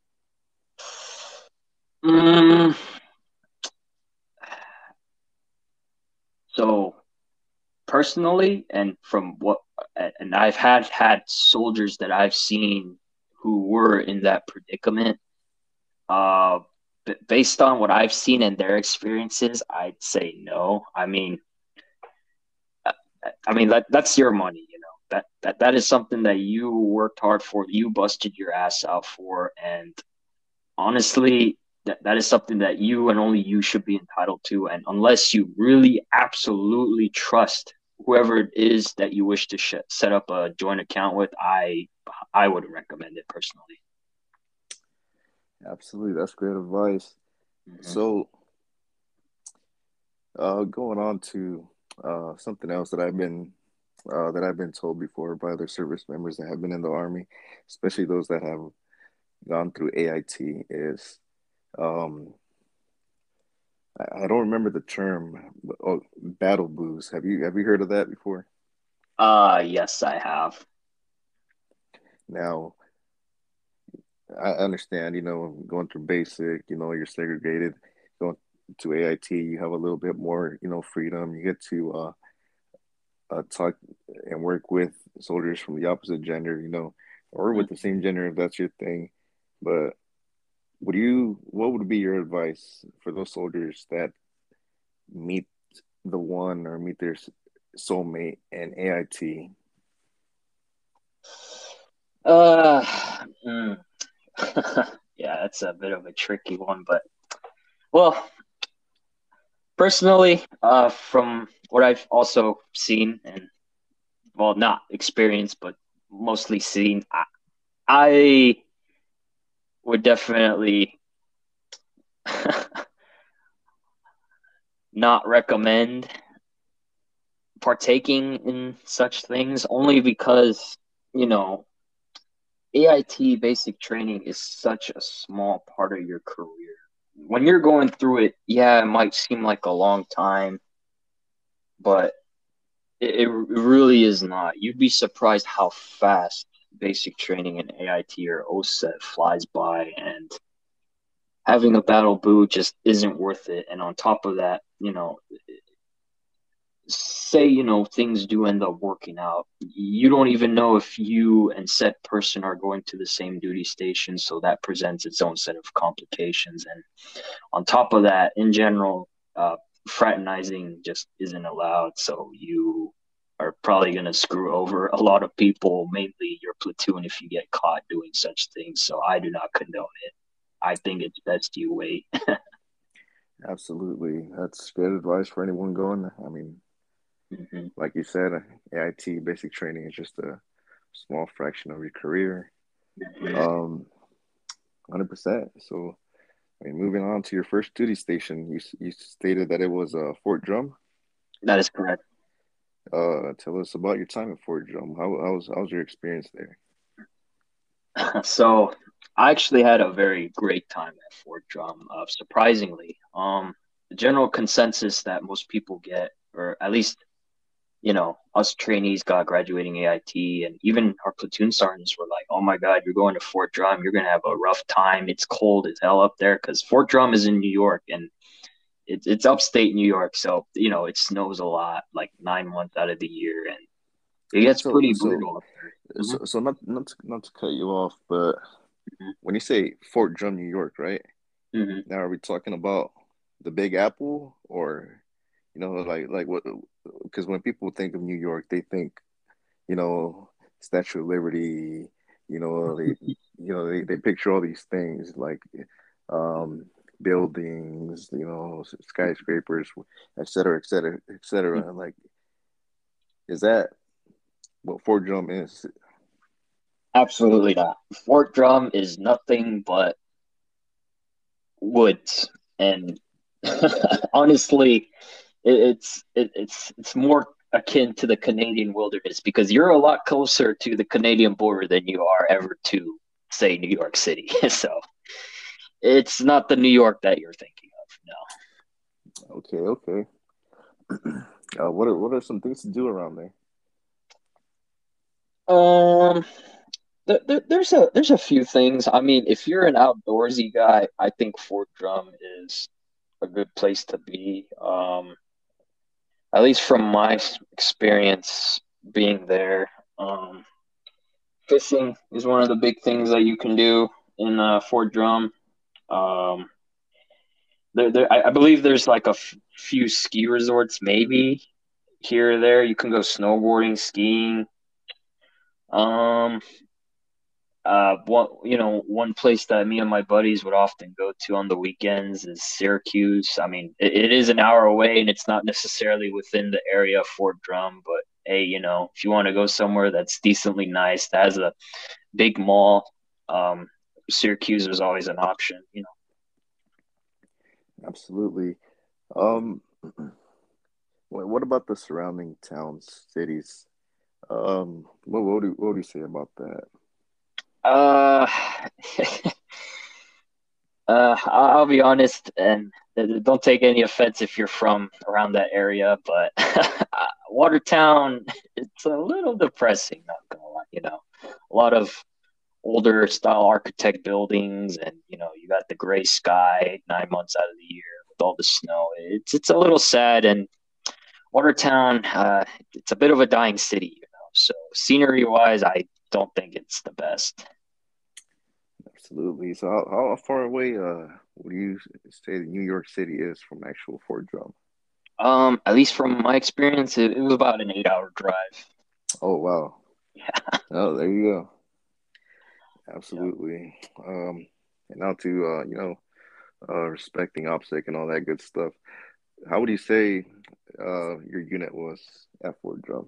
Speaker 2: Mm, so personally, and from what, and I've had soldiers that I've seen who were in that predicament. Uh, Based on what I've seen and their experiences, I'd say no. I mean that's your money. That is something that you worked hard for, you busted your ass out for, and honestly, that is something that you and only you should be entitled to. And unless you really absolutely trust whoever it is that you wish to set up a joint account with, I would recommend it personally.
Speaker 1: Absolutely, that's great advice.
Speaker 2: Mm-hmm.
Speaker 1: So, going on to something else that I've been told before by other service members that have been in the army, especially those that have gone through AIT, is um, I don't remember the term, but, oh, battle blues. Have you heard of that before?
Speaker 2: Yes, I have.
Speaker 1: Now, I understand, going through basic, you're segregated. Going to AIT, you have a little bit more, freedom. You get to talk and work with soldiers from the opposite gender, or with the same gender if that's your thing. But what would be your advice for those soldiers that meet the one or meet their soulmate in AIT?
Speaker 2: Uh, mm. Yeah, that's a bit of a tricky one, but well, personally, from what I've also seen and well, not experienced, but mostly seen, I would definitely not recommend partaking in such things only because, you know, AIT basic training is such a small part of your career. When you're going through it, yeah, it might seem like a long time, but it really is not. You'd be surprised how fast basic training in AIT or OSET flies by, and having a battle boot just isn't worth it. And on top of that, say things do end up working out, you don't even know if you and said person are going to the same duty station, so that presents its own set of complications. And on top of that, in general, fraternizing just isn't allowed, so you are probably going to screw over a lot of people, mainly your platoon, if you get caught doing such things. So I do not condone it. I think it's best you wait.
Speaker 1: Absolutely. That's good advice for anyone going. I mean,
Speaker 2: Hmm.
Speaker 1: like you said, AIT basic training is just a small fraction of your career.
Speaker 2: Hmm.
Speaker 1: 100%. So, I mean, moving on to your first duty station, you stated that it was Fort Drum.
Speaker 2: That is correct.
Speaker 1: Tell us about your time at Fort Drum. How was your experience there?
Speaker 2: So I actually had a very great time at Fort Drum. Surprisingly, the general consensus that most people get, or at least us trainees got graduating AIT, and even our platoon sergeants were like, "Oh my God, you're going to Fort Drum. You're gonna have a rough time. It's cold as hell up there because Fort Drum is in New York and it's upstate New York, so it snows a lot, like 9 months out of the year, and it gets
Speaker 1: So,
Speaker 2: pretty
Speaker 1: so,
Speaker 2: brutal up there."
Speaker 1: so not to cut you off, but
Speaker 2: Hmm.
Speaker 1: when you say Fort Drum, New York, right?
Speaker 2: Hmm.
Speaker 1: Now, are we talking about the Big Apple, or like what? Because when people think of New York, they think you know Statue of Liberty. They picture all these things like um, buildings, skyscrapers, et cetera, et cetera, et cetera. And like, is that what Fort Drum is?
Speaker 2: Absolutely not. Fort Drum is nothing but woods, and honestly, it's more akin to the Canadian wilderness because you're a lot closer to the Canadian border than you are ever to, say, New York City. So it's not the New York that you're thinking of.
Speaker 1: Okay, okay. What are some things to do around there?
Speaker 2: No. There's a few things. I mean, if you're an outdoorsy guy, I think Fort Drum is a good place to be. At least from my experience being there, um, fishing is one of the big things that you can do in Fort Drum. Um, I believe there's like few ski resorts, maybe here or there. You can go snowboarding, skiing. Um, one place that me and my buddies would often go to on the weekends is Syracuse. I mean, it is an hour away, and it's not necessarily within the area of Fort Drum, but hey, if you want to go somewhere that's decently nice, that has a big mall, um, Syracuse is always an option.
Speaker 1: Absolutely. Um, What about the surrounding towns, cities? What do you say about that?
Speaker 2: Uh, I'll be honest, and don't take any offense if you're from around that area, but Watertown, it's a little depressing, not gonna lie, a lot of older style architect buildings, and you got the gray sky 9 months out of the year with all the snow. It's a little sad, and Watertown, it's a bit of a dying city, so scenery wise, I don't think it's the best.
Speaker 1: Absolutely. So how far away would you say New York City is from actual Fort Drum?
Speaker 2: At least from my experience, it was about an 8 hour drive.
Speaker 1: Oh wow. Oh, there you go.
Speaker 2: Yeah.
Speaker 1: Absolutely. And now to respecting OPSEC and all that good stuff. How would you say your unit was at Fort Drum?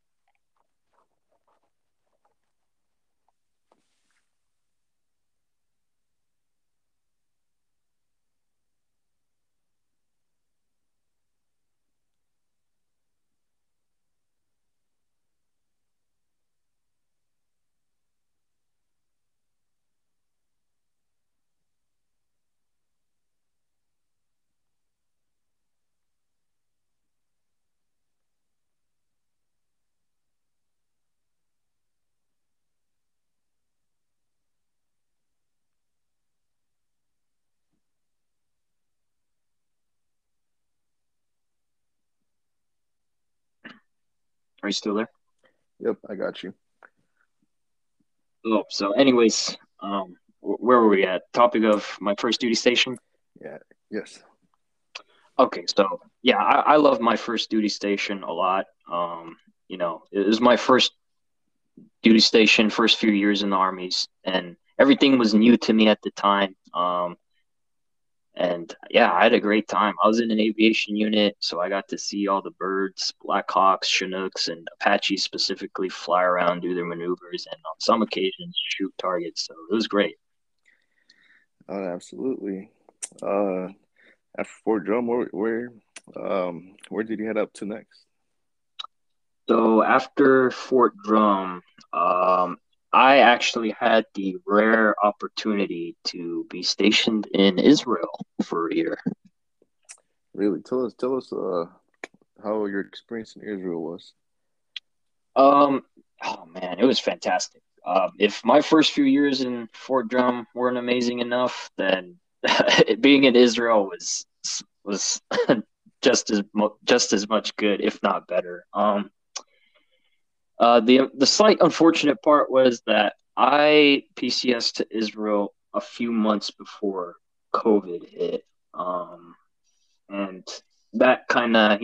Speaker 2: Are you still there?
Speaker 1: Yep, I got you.
Speaker 2: Oh, so anyways, where were we at? Topic of my first duty station.
Speaker 1: Yeah. Yes.
Speaker 2: Okay, so yeah, I love my first duty station a lot. It was my first duty station, first few years in the armies, and everything was new to me at the time. And yeah, I had a great time. I was in an aviation unit, so I got to see all the birds, Blackhawks, Chinooks, and Apaches specifically fly around, do their maneuvers, and on some occasions shoot targets. So it was great.
Speaker 1: Absolutely. Uh, After Fort Drum, where did you head up to next?
Speaker 2: So after Fort Drum, um, I actually had the rare opportunity to be stationed in Israel for a year.
Speaker 1: Really, tell us how your experience in Israel was.
Speaker 2: Um, oh man, it was fantastic. If my first few years in Fort Drum weren't amazing enough, then being in Israel was just as much good, if not better. The slight unfortunate part was that I PCS to Israel a few months before COVID hit, and that kind of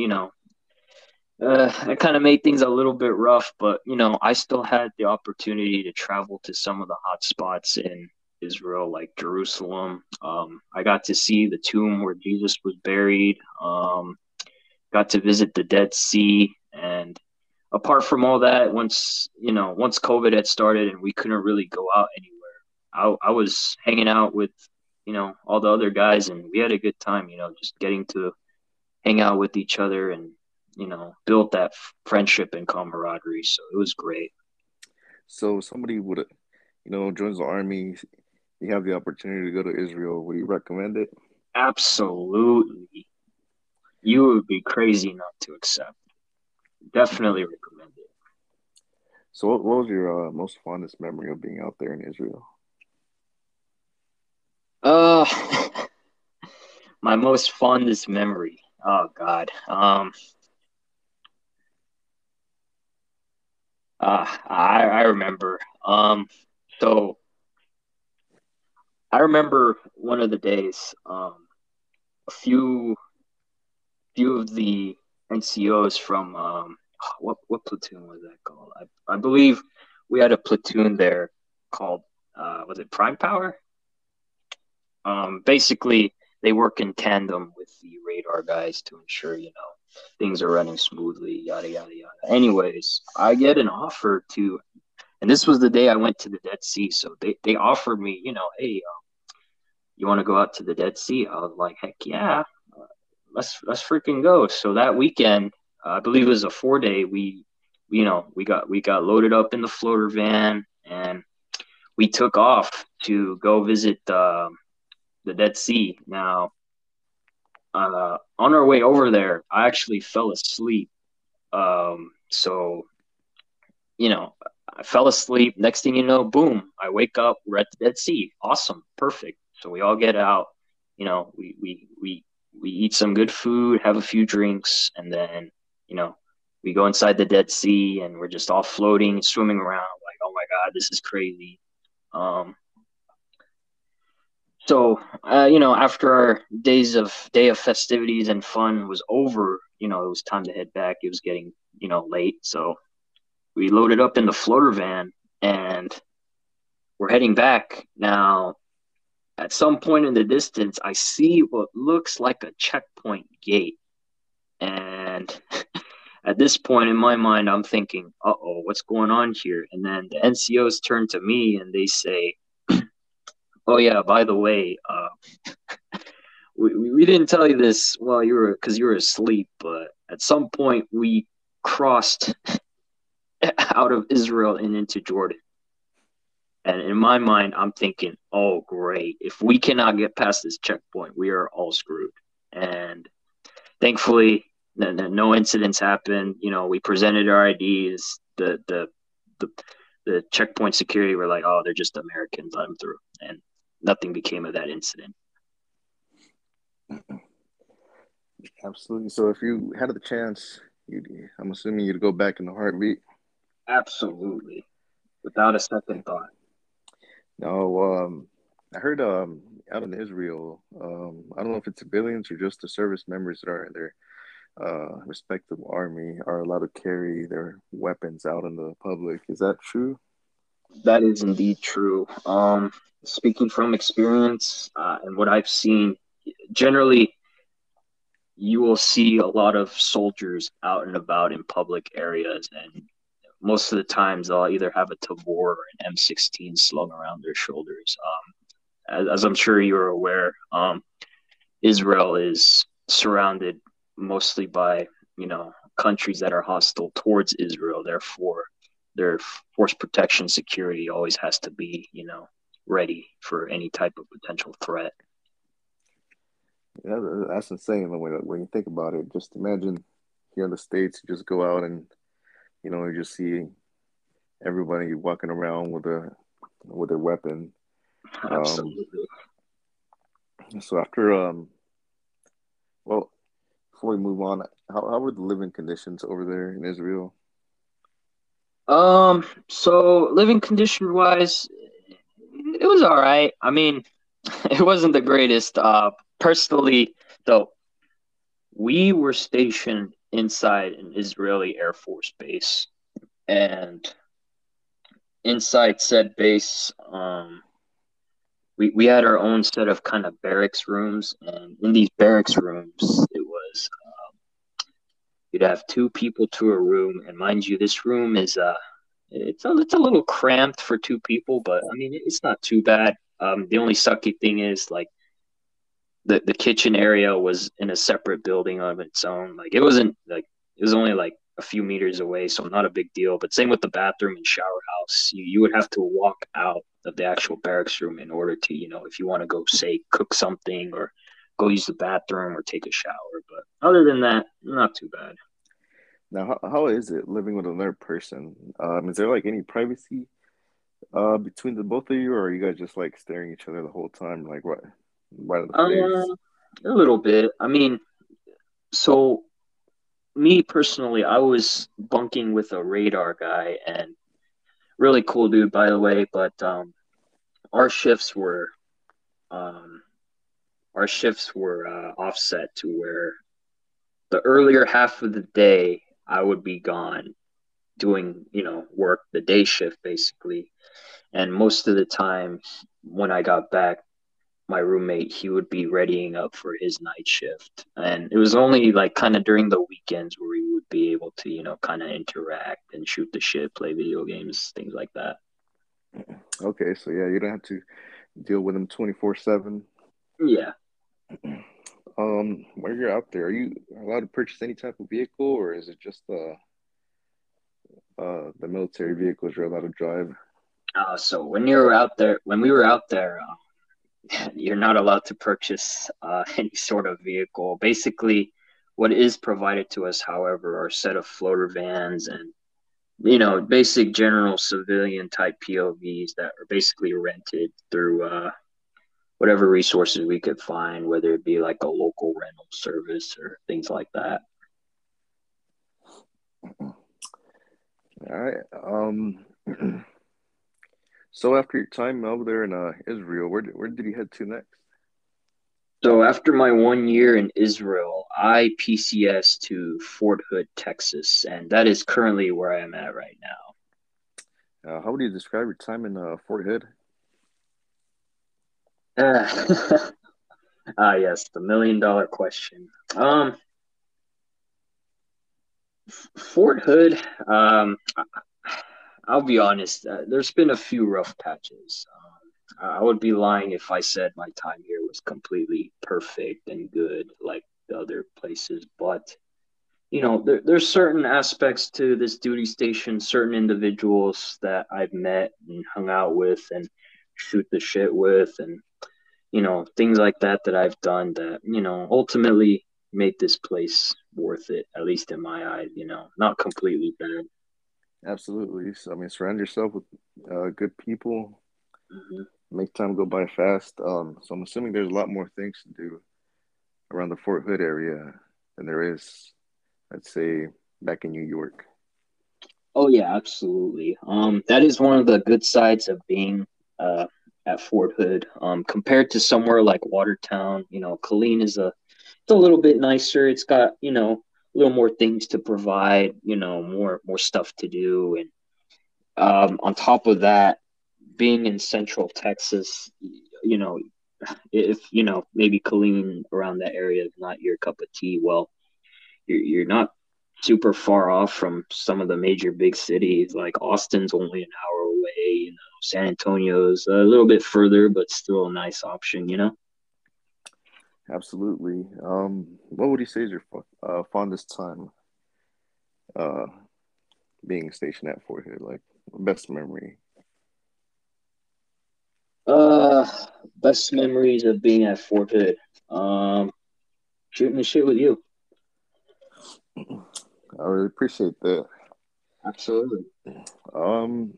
Speaker 2: it kind of made things a little bit rough, but I still had the opportunity to travel to some of the hot spots in Israel, like Jerusalem. I got to see the tomb where Jesus was buried. Got to visit the Dead Sea, and apart from all that, once COVID had started and we couldn't really go out anywhere, I was hanging out with all the other guys, and we had a good time. Just getting to hang out with each other and build that friendship and camaraderie. So it was great.
Speaker 1: So, somebody would, joins the army. You have the opportunity to go to Israel. Would you recommend it?
Speaker 2: Absolutely, you would be crazy not to accept. Definitely recommend it.
Speaker 1: So, what was your most fondest memory of being out there in Israel?
Speaker 2: Uh, my most fondest memory. Oh God. I remember. So I remember one of the days. A few of the NCOs from what platoon was that called? I believe we had a platoon there called was it Prime Power? Basically, they work in tandem with the radar guys to ensure things are running smoothly. Yada yada yada. Anyways, I get an offer to, and this was the day I went to the Dead Sea. So they offered me, hey, you want to go out to the Dead Sea? I was like, heck yeah, let's freaking go. So that weekend, I believe it was a 4 day. We got loaded up in the floater van, and we took off to go visit the Dead Sea. Now, on our way over there, I actually fell asleep. So I fell asleep. Next thing you know, boom, I wake up. We're at the Dead Sea. Awesome, perfect. So we all get out. We eat some good food, have a few drinks, and then you know we go inside the Dead Sea, and we're just all floating, swimming around. Like, oh my God, this is crazy. Um, after our day of festivities and fun was over, it was time to head back. It was getting, late. So we loaded up in the floater van and we're heading back. Now, at some point in the distance, I see what looks like a checkpoint gate. And at this point in my mind, I'm thinking, uh-oh, what's going on here? And then the NCOs turn to me and they say, oh yeah, by the way, we didn't tell you this while because you were asleep, but at some point we crossed out of Israel and into Jordan. And in my mind, I'm thinking, oh, great. If we cannot get past this checkpoint, we are all screwed. And thankfully, no incidents happened. We presented our IDs. The checkpoint security were like, oh, they're just Americans, let them through. And nothing became of that incident.
Speaker 1: Absolutely. So if you had the chance, I'm assuming you'd go back in the heartbeat.
Speaker 2: Absolutely. Without a second thought.
Speaker 1: No, I heard out in Israel, I don't know if it's civilians or just the service members that are in their respective army are allowed to carry their weapons out in the public. Is that true?
Speaker 2: That is indeed true. Speaking from experience and what I've seen, generally, you will see a lot of soldiers out and about in public areas, and most of the times they'll either have a Tabor or an M16 slung around their shoulders. As I'm sure you're aware, Israel is surrounded mostly by countries that are hostile towards Israel. Therefore, their force protection security always has to be ready for any type of potential threat.
Speaker 1: Yeah, that's insane. When you think about it, just imagine here in the States, you just go out and you just see everybody walking around with a weapon.
Speaker 2: Absolutely.
Speaker 1: So after well, before we move on, how were the living conditions over there in Israel?
Speaker 2: So living condition wise, it was all right. I mean, it wasn't the greatest. Personally, though, we were stationed inside an Israeli Air Force base, and inside said base, we had our own set of kind of barracks rooms, and in these barracks rooms, it was you'd have two people to a room, and mind you, this room is it's a little cramped for two people, but I mean it's not too bad. The only sucky thing is like the kitchen area was in a separate building of its own. Like it was only like a few meters away, so not a big deal. But same with the bathroom and shower house. You would have to walk out of the actual barracks room in order to, if you want to go say cook something or go use the bathroom or take a shower. But other than that, not too bad.
Speaker 1: Now, how is it living with another person? Is there like any privacy between the both of you, or are you guys just like staring at each other the whole time, like what, right in the face?
Speaker 2: A little bit. I mean, so me personally, I was bunking with a radar guy and really cool dude, by the way. But our shifts were um, offset to where the earlier half of the day I would be gone doing work, the day shift basically, and most of the time when I got back, my roommate, he would be readying up for his night shift. And it was only like kind of during the weekends where we would be able to, kind of interact and shoot the shit, play video games, things like that.
Speaker 1: Okay, so yeah, you don't have to deal with them 24/7.
Speaker 2: Yeah.
Speaker 1: While you're out there, are you allowed to purchase any type of vehicle, or is it just the military vehicles you're allowed to drive?
Speaker 2: So when we were out there, you're not allowed to purchase any sort of vehicle. Basically, what is provided to us, however, are a set of floater vans and basic general civilian type POVs that are basically rented through whatever resources we could find, whether it be like a local rental service or things like that.
Speaker 1: All right. So after your time over there in Israel, where did you head to next?
Speaker 2: So after my 1 year in Israel, I PCS to Fort Hood, Texas, and that is currently where I am at right now.
Speaker 1: How would you describe your time in Fort Hood?
Speaker 2: Yes, the $1 million question. Fort Hood, I'll be honest, there's been a few rough patches. I would be lying if I said my time here was completely perfect and good like the other places, but there's certain aspects to this duty station, certain individuals that I've met and hung out with and shoot the shit with, and things like that I've done that ultimately made this place worth it, at least in my eyes. Not completely bad.
Speaker 1: Absolutely. So, I mean, surround yourself with good people.
Speaker 2: Hmm.
Speaker 1: Make time go by fast. So I'm assuming there's a lot more things to do around the Fort Hood area than there is, let's say, back in New York.
Speaker 2: Oh yeah, absolutely. That is one of the good sides of being uh at Fort Hood. Compared to somewhere like Watertown, Killeen is it's a little bit nicer. It's got, a little more things to provide, more stuff to do. And on top of that, being in Central Texas, you know, if maybe Killeen around that area is not your cup of tea, well, you're not super far off from some of the major big cities. Like Austin's only an hour away. San Antonio's a little bit further, but still a nice option.
Speaker 1: Absolutely. What would you say is your fondest time uh, being stationed at Fort Hood? Like, best memory?
Speaker 2: Uh, Best memories of being at Fort Hood. Um, Shooting the shit with you.
Speaker 1: I really appreciate that.
Speaker 2: Absolutely.
Speaker 1: Um,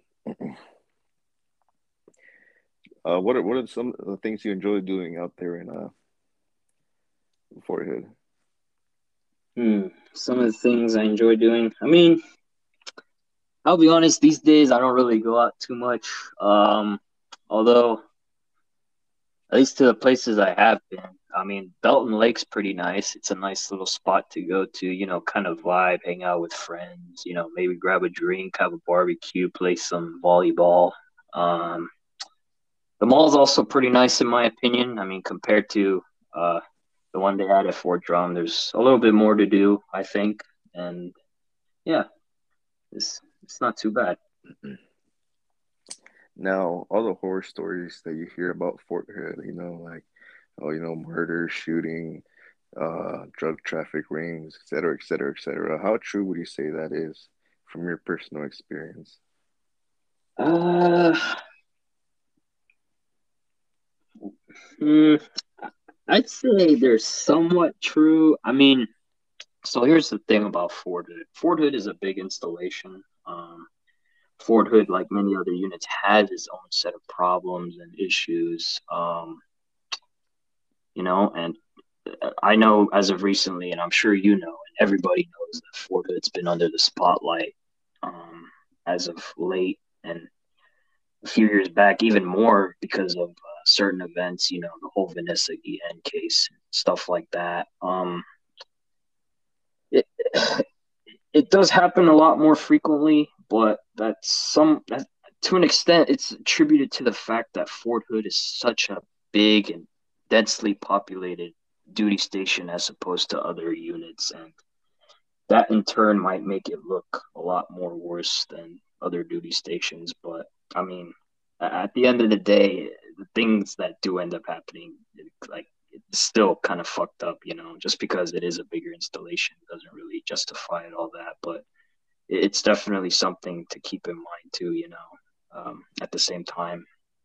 Speaker 1: what are some of the things you enjoy doing out there in Fort Hood?
Speaker 2: Some of the things I enjoy doing. I mean, I'll be honest, these days I don't really go out too much. Although at least to the places I have been. I mean, Belton Lake's pretty nice. It's a nice little spot to go to, kind of vibe, hang out with friends, maybe grab a drink, have a barbecue, play some volleyball. Um, the mall's also pretty nice in my opinion. I mean, compared to uh, the one they had at Fort Drum, there's a little bit more to do, I think. And yeah, it's not too bad.
Speaker 1: Now, all the horror stories that you hear about Fort Hood, like, oh, murder, shooting, drug traffic rings, et cetera, et cetera, et cetera. How true would you say that is from your personal experience?
Speaker 2: Uh, hmm, I'd say they're somewhat true. I mean, so here's the thing about Fort Hood. Fort Hood is a big installation. Fort Hood, like many other units, has its own set of problems and issues. And I know as of recently, and I'm sure and everybody knows that Fort Hood's been under the spotlight as of late, and a few years back, even more because of certain events. The whole Vanessa Guillen case, stuff like that. It it does happen a lot more frequently, but to an extent, it's attributed to the fact that Fort Hood is such a big and densely populated duty station as opposed to other units, and that in turn might make it look a lot more worse than other duty stations. But I mean, at the end of the day, the things that do end up happening, like it's still kind of fucked up, just because it is a bigger installation doesn't really justify it all that. But it's definitely something to keep in mind too, at the same time.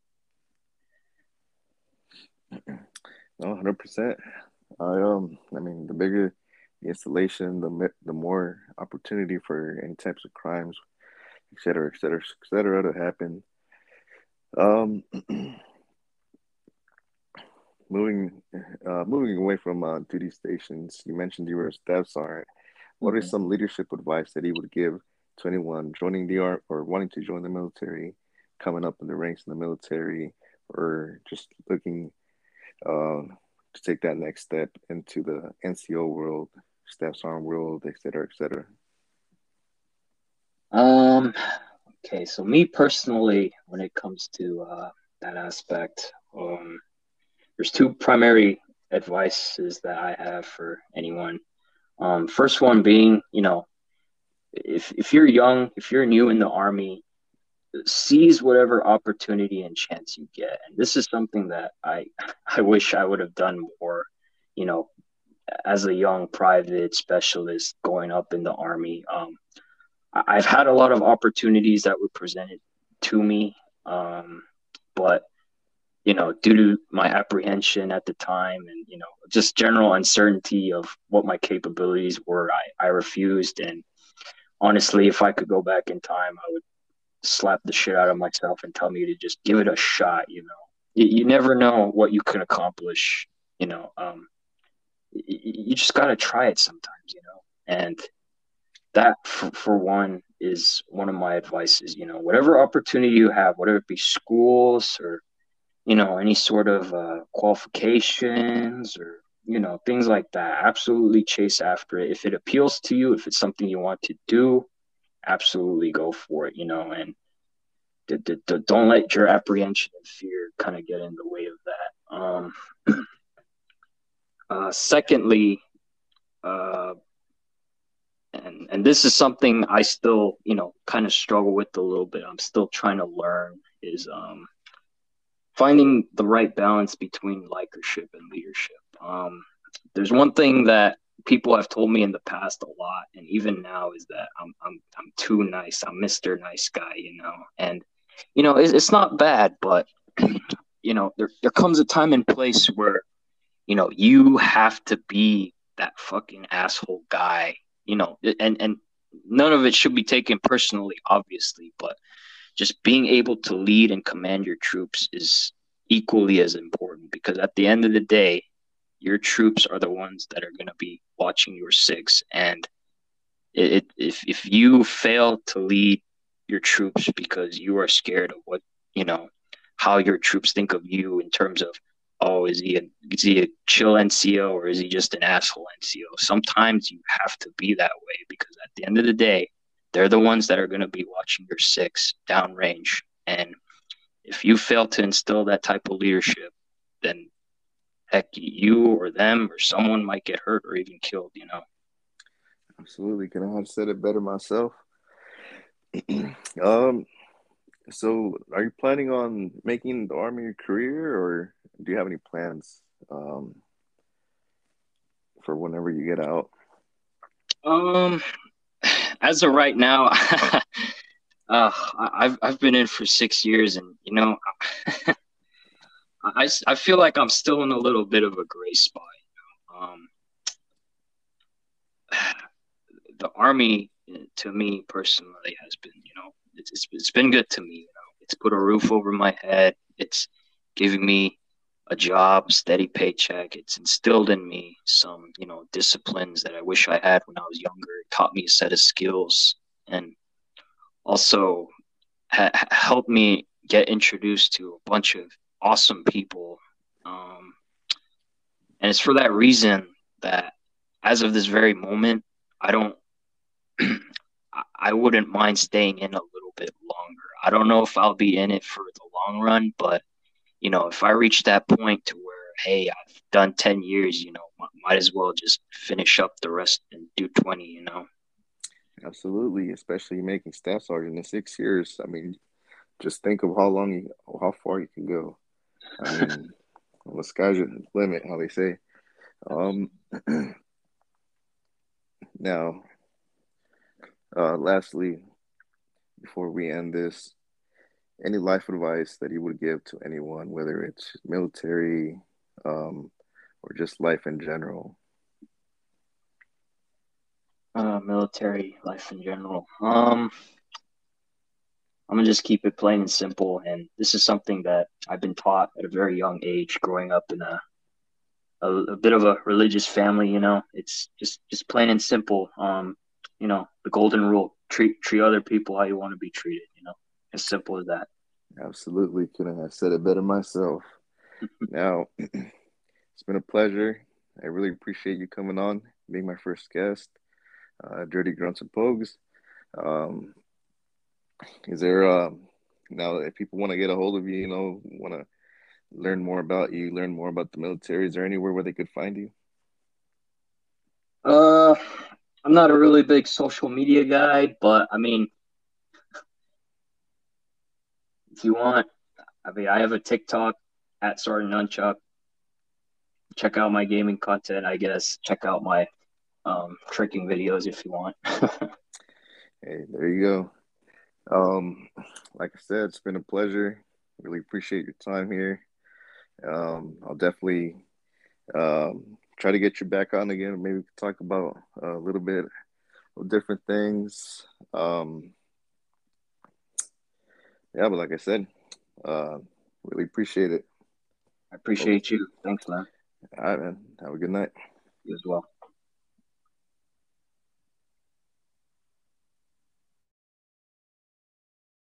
Speaker 1: No, 100%. I mean, the bigger the installation, the more opportunity for any types of crimes, et cetera, et cetera, et cetera, to happen. Um, moving, moving away from duty stations, you mentioned you were a staff sergeant. What are
Speaker 2: Mhm.
Speaker 1: some leadership advice that you would give to anyone joining the art or wanting to join the military, coming up in the ranks in the military, or just looking to take that next step into the NCO world, staff sergeant world, et cetera, et cetera?
Speaker 2: Um, okay, so me personally, when it comes to that aspect, there's two primary advices that I have for anyone. First one being, if you're young, if you're new in the army, seize whatever opportunity and chance you get. And this is something that I wish I would have done more, you know, as a young private specialist going up in the army. I've had a lot of opportunities that were presented to me, but due to my apprehension at the time and just general uncertainty of what my capabilities were, I refused. And honestly, if I could go back in time, I would slap the shit out of myself and tell me to just give it a shot. You never know what you can accomplish. You just got to try it sometimes. And that for one is one of my advices. Whatever opportunity you have, whatever it be schools or any sort of qualifications or things like that, absolutely chase after it. If it appeals to you, if it's something you want to do, absolutely go for it. And don't let your apprehension and fear kind of get in the way of that. Secondly, uh, and this is something I still kind of struggle with a little bit. I'm still trying to learn is finding the right balance between likership and leadership. There's one thing that people have told me in the past a lot, and even now, is that I'm too nice. I'm Mr. Nice Guy, and it's not bad, but there comes a time and place where you have to be that fucking asshole guy, and none of it should be taken personally, obviously, but just being able to lead and command your troops is equally as important, because at the end of the day, your troops are the ones that are going to be watching your six. And if you fail to lead your troops because you are scared of what you know how your troops think of you in terms of, oh, is he a chill NCO or is he just an asshole NCO? Sometimes you have to be that way, because at the end of the day, they're the ones that are going to be watching your six downrange. And if you fail to instill that type of leadership, then heck, you or them or someone might get hurt or even killed.
Speaker 1: Absolutely. Can I have said it better myself? um, so are you planning on making the army your career, or do you have any plans um, for whenever you get out?
Speaker 2: Um, as of right now, I've been in for 6 years, and I feel like I'm still in a little bit of a gray spot. Um, the army, to me personally, has been, it's been good to me. It's put a roof over my head. It's giving me a job, steady paycheck. It's instilled in me some, disciplines that I wish I had when I was younger. It taught me a set of skills, and also helped me get introduced to a bunch of awesome people. Um, and it's for that reason that, as of this very moment, I don't I wouldn't mind staying in a little bit longer. I don't know if I'll be in it for the long run, but if I reach that point to where, hey, I've done 10 years, might as well just finish up the rest and do 20.
Speaker 1: Absolutely, especially making staff sergeant in 6 years. I mean, just think of how far you can go. I mean, Well, the sky's the limit, how they say. Um,
Speaker 2: Absolutely.
Speaker 1: Now, lastly, before we end this, any life advice that you would give to anyone, whether it's military, um, or just life in general?
Speaker 2: Military life in general. I'm gonna just keep it plain and simple. And this is something that I've been taught at a very young age, growing up in a bit of a religious family. It's just plain and simple. The golden rule: treat other people how you want to be treated. As simple as that.
Speaker 1: Absolutely, couldn't have said it better myself. Now, it's been a pleasure. I really appreciate you coming on, being my first guest. Dirty Grunts and Pogues. Um, is there now if people want to get a hold of you, want to learn more about you, learn more about the military, is there anywhere where they could find you?
Speaker 2: Uh, I'm not a really big social media guy, but I mean, if you want, I mean, I have a TikTok at Sergeant Nunchuck. Check out my gaming content, I guess. Check out my tricking videos if you want.
Speaker 1: Hey, there you go. Um, like I said, it's been a pleasure. Really appreciate your time here. I'll definitely try to get you back on again. Maybe we can talk about a little bit of different things. Yeah, but like I said, uh, really appreciate it,
Speaker 2: I
Speaker 1: folks.
Speaker 2: appreciate you. Thanks, man.
Speaker 1: All right, man. Have a good night.
Speaker 2: You as well.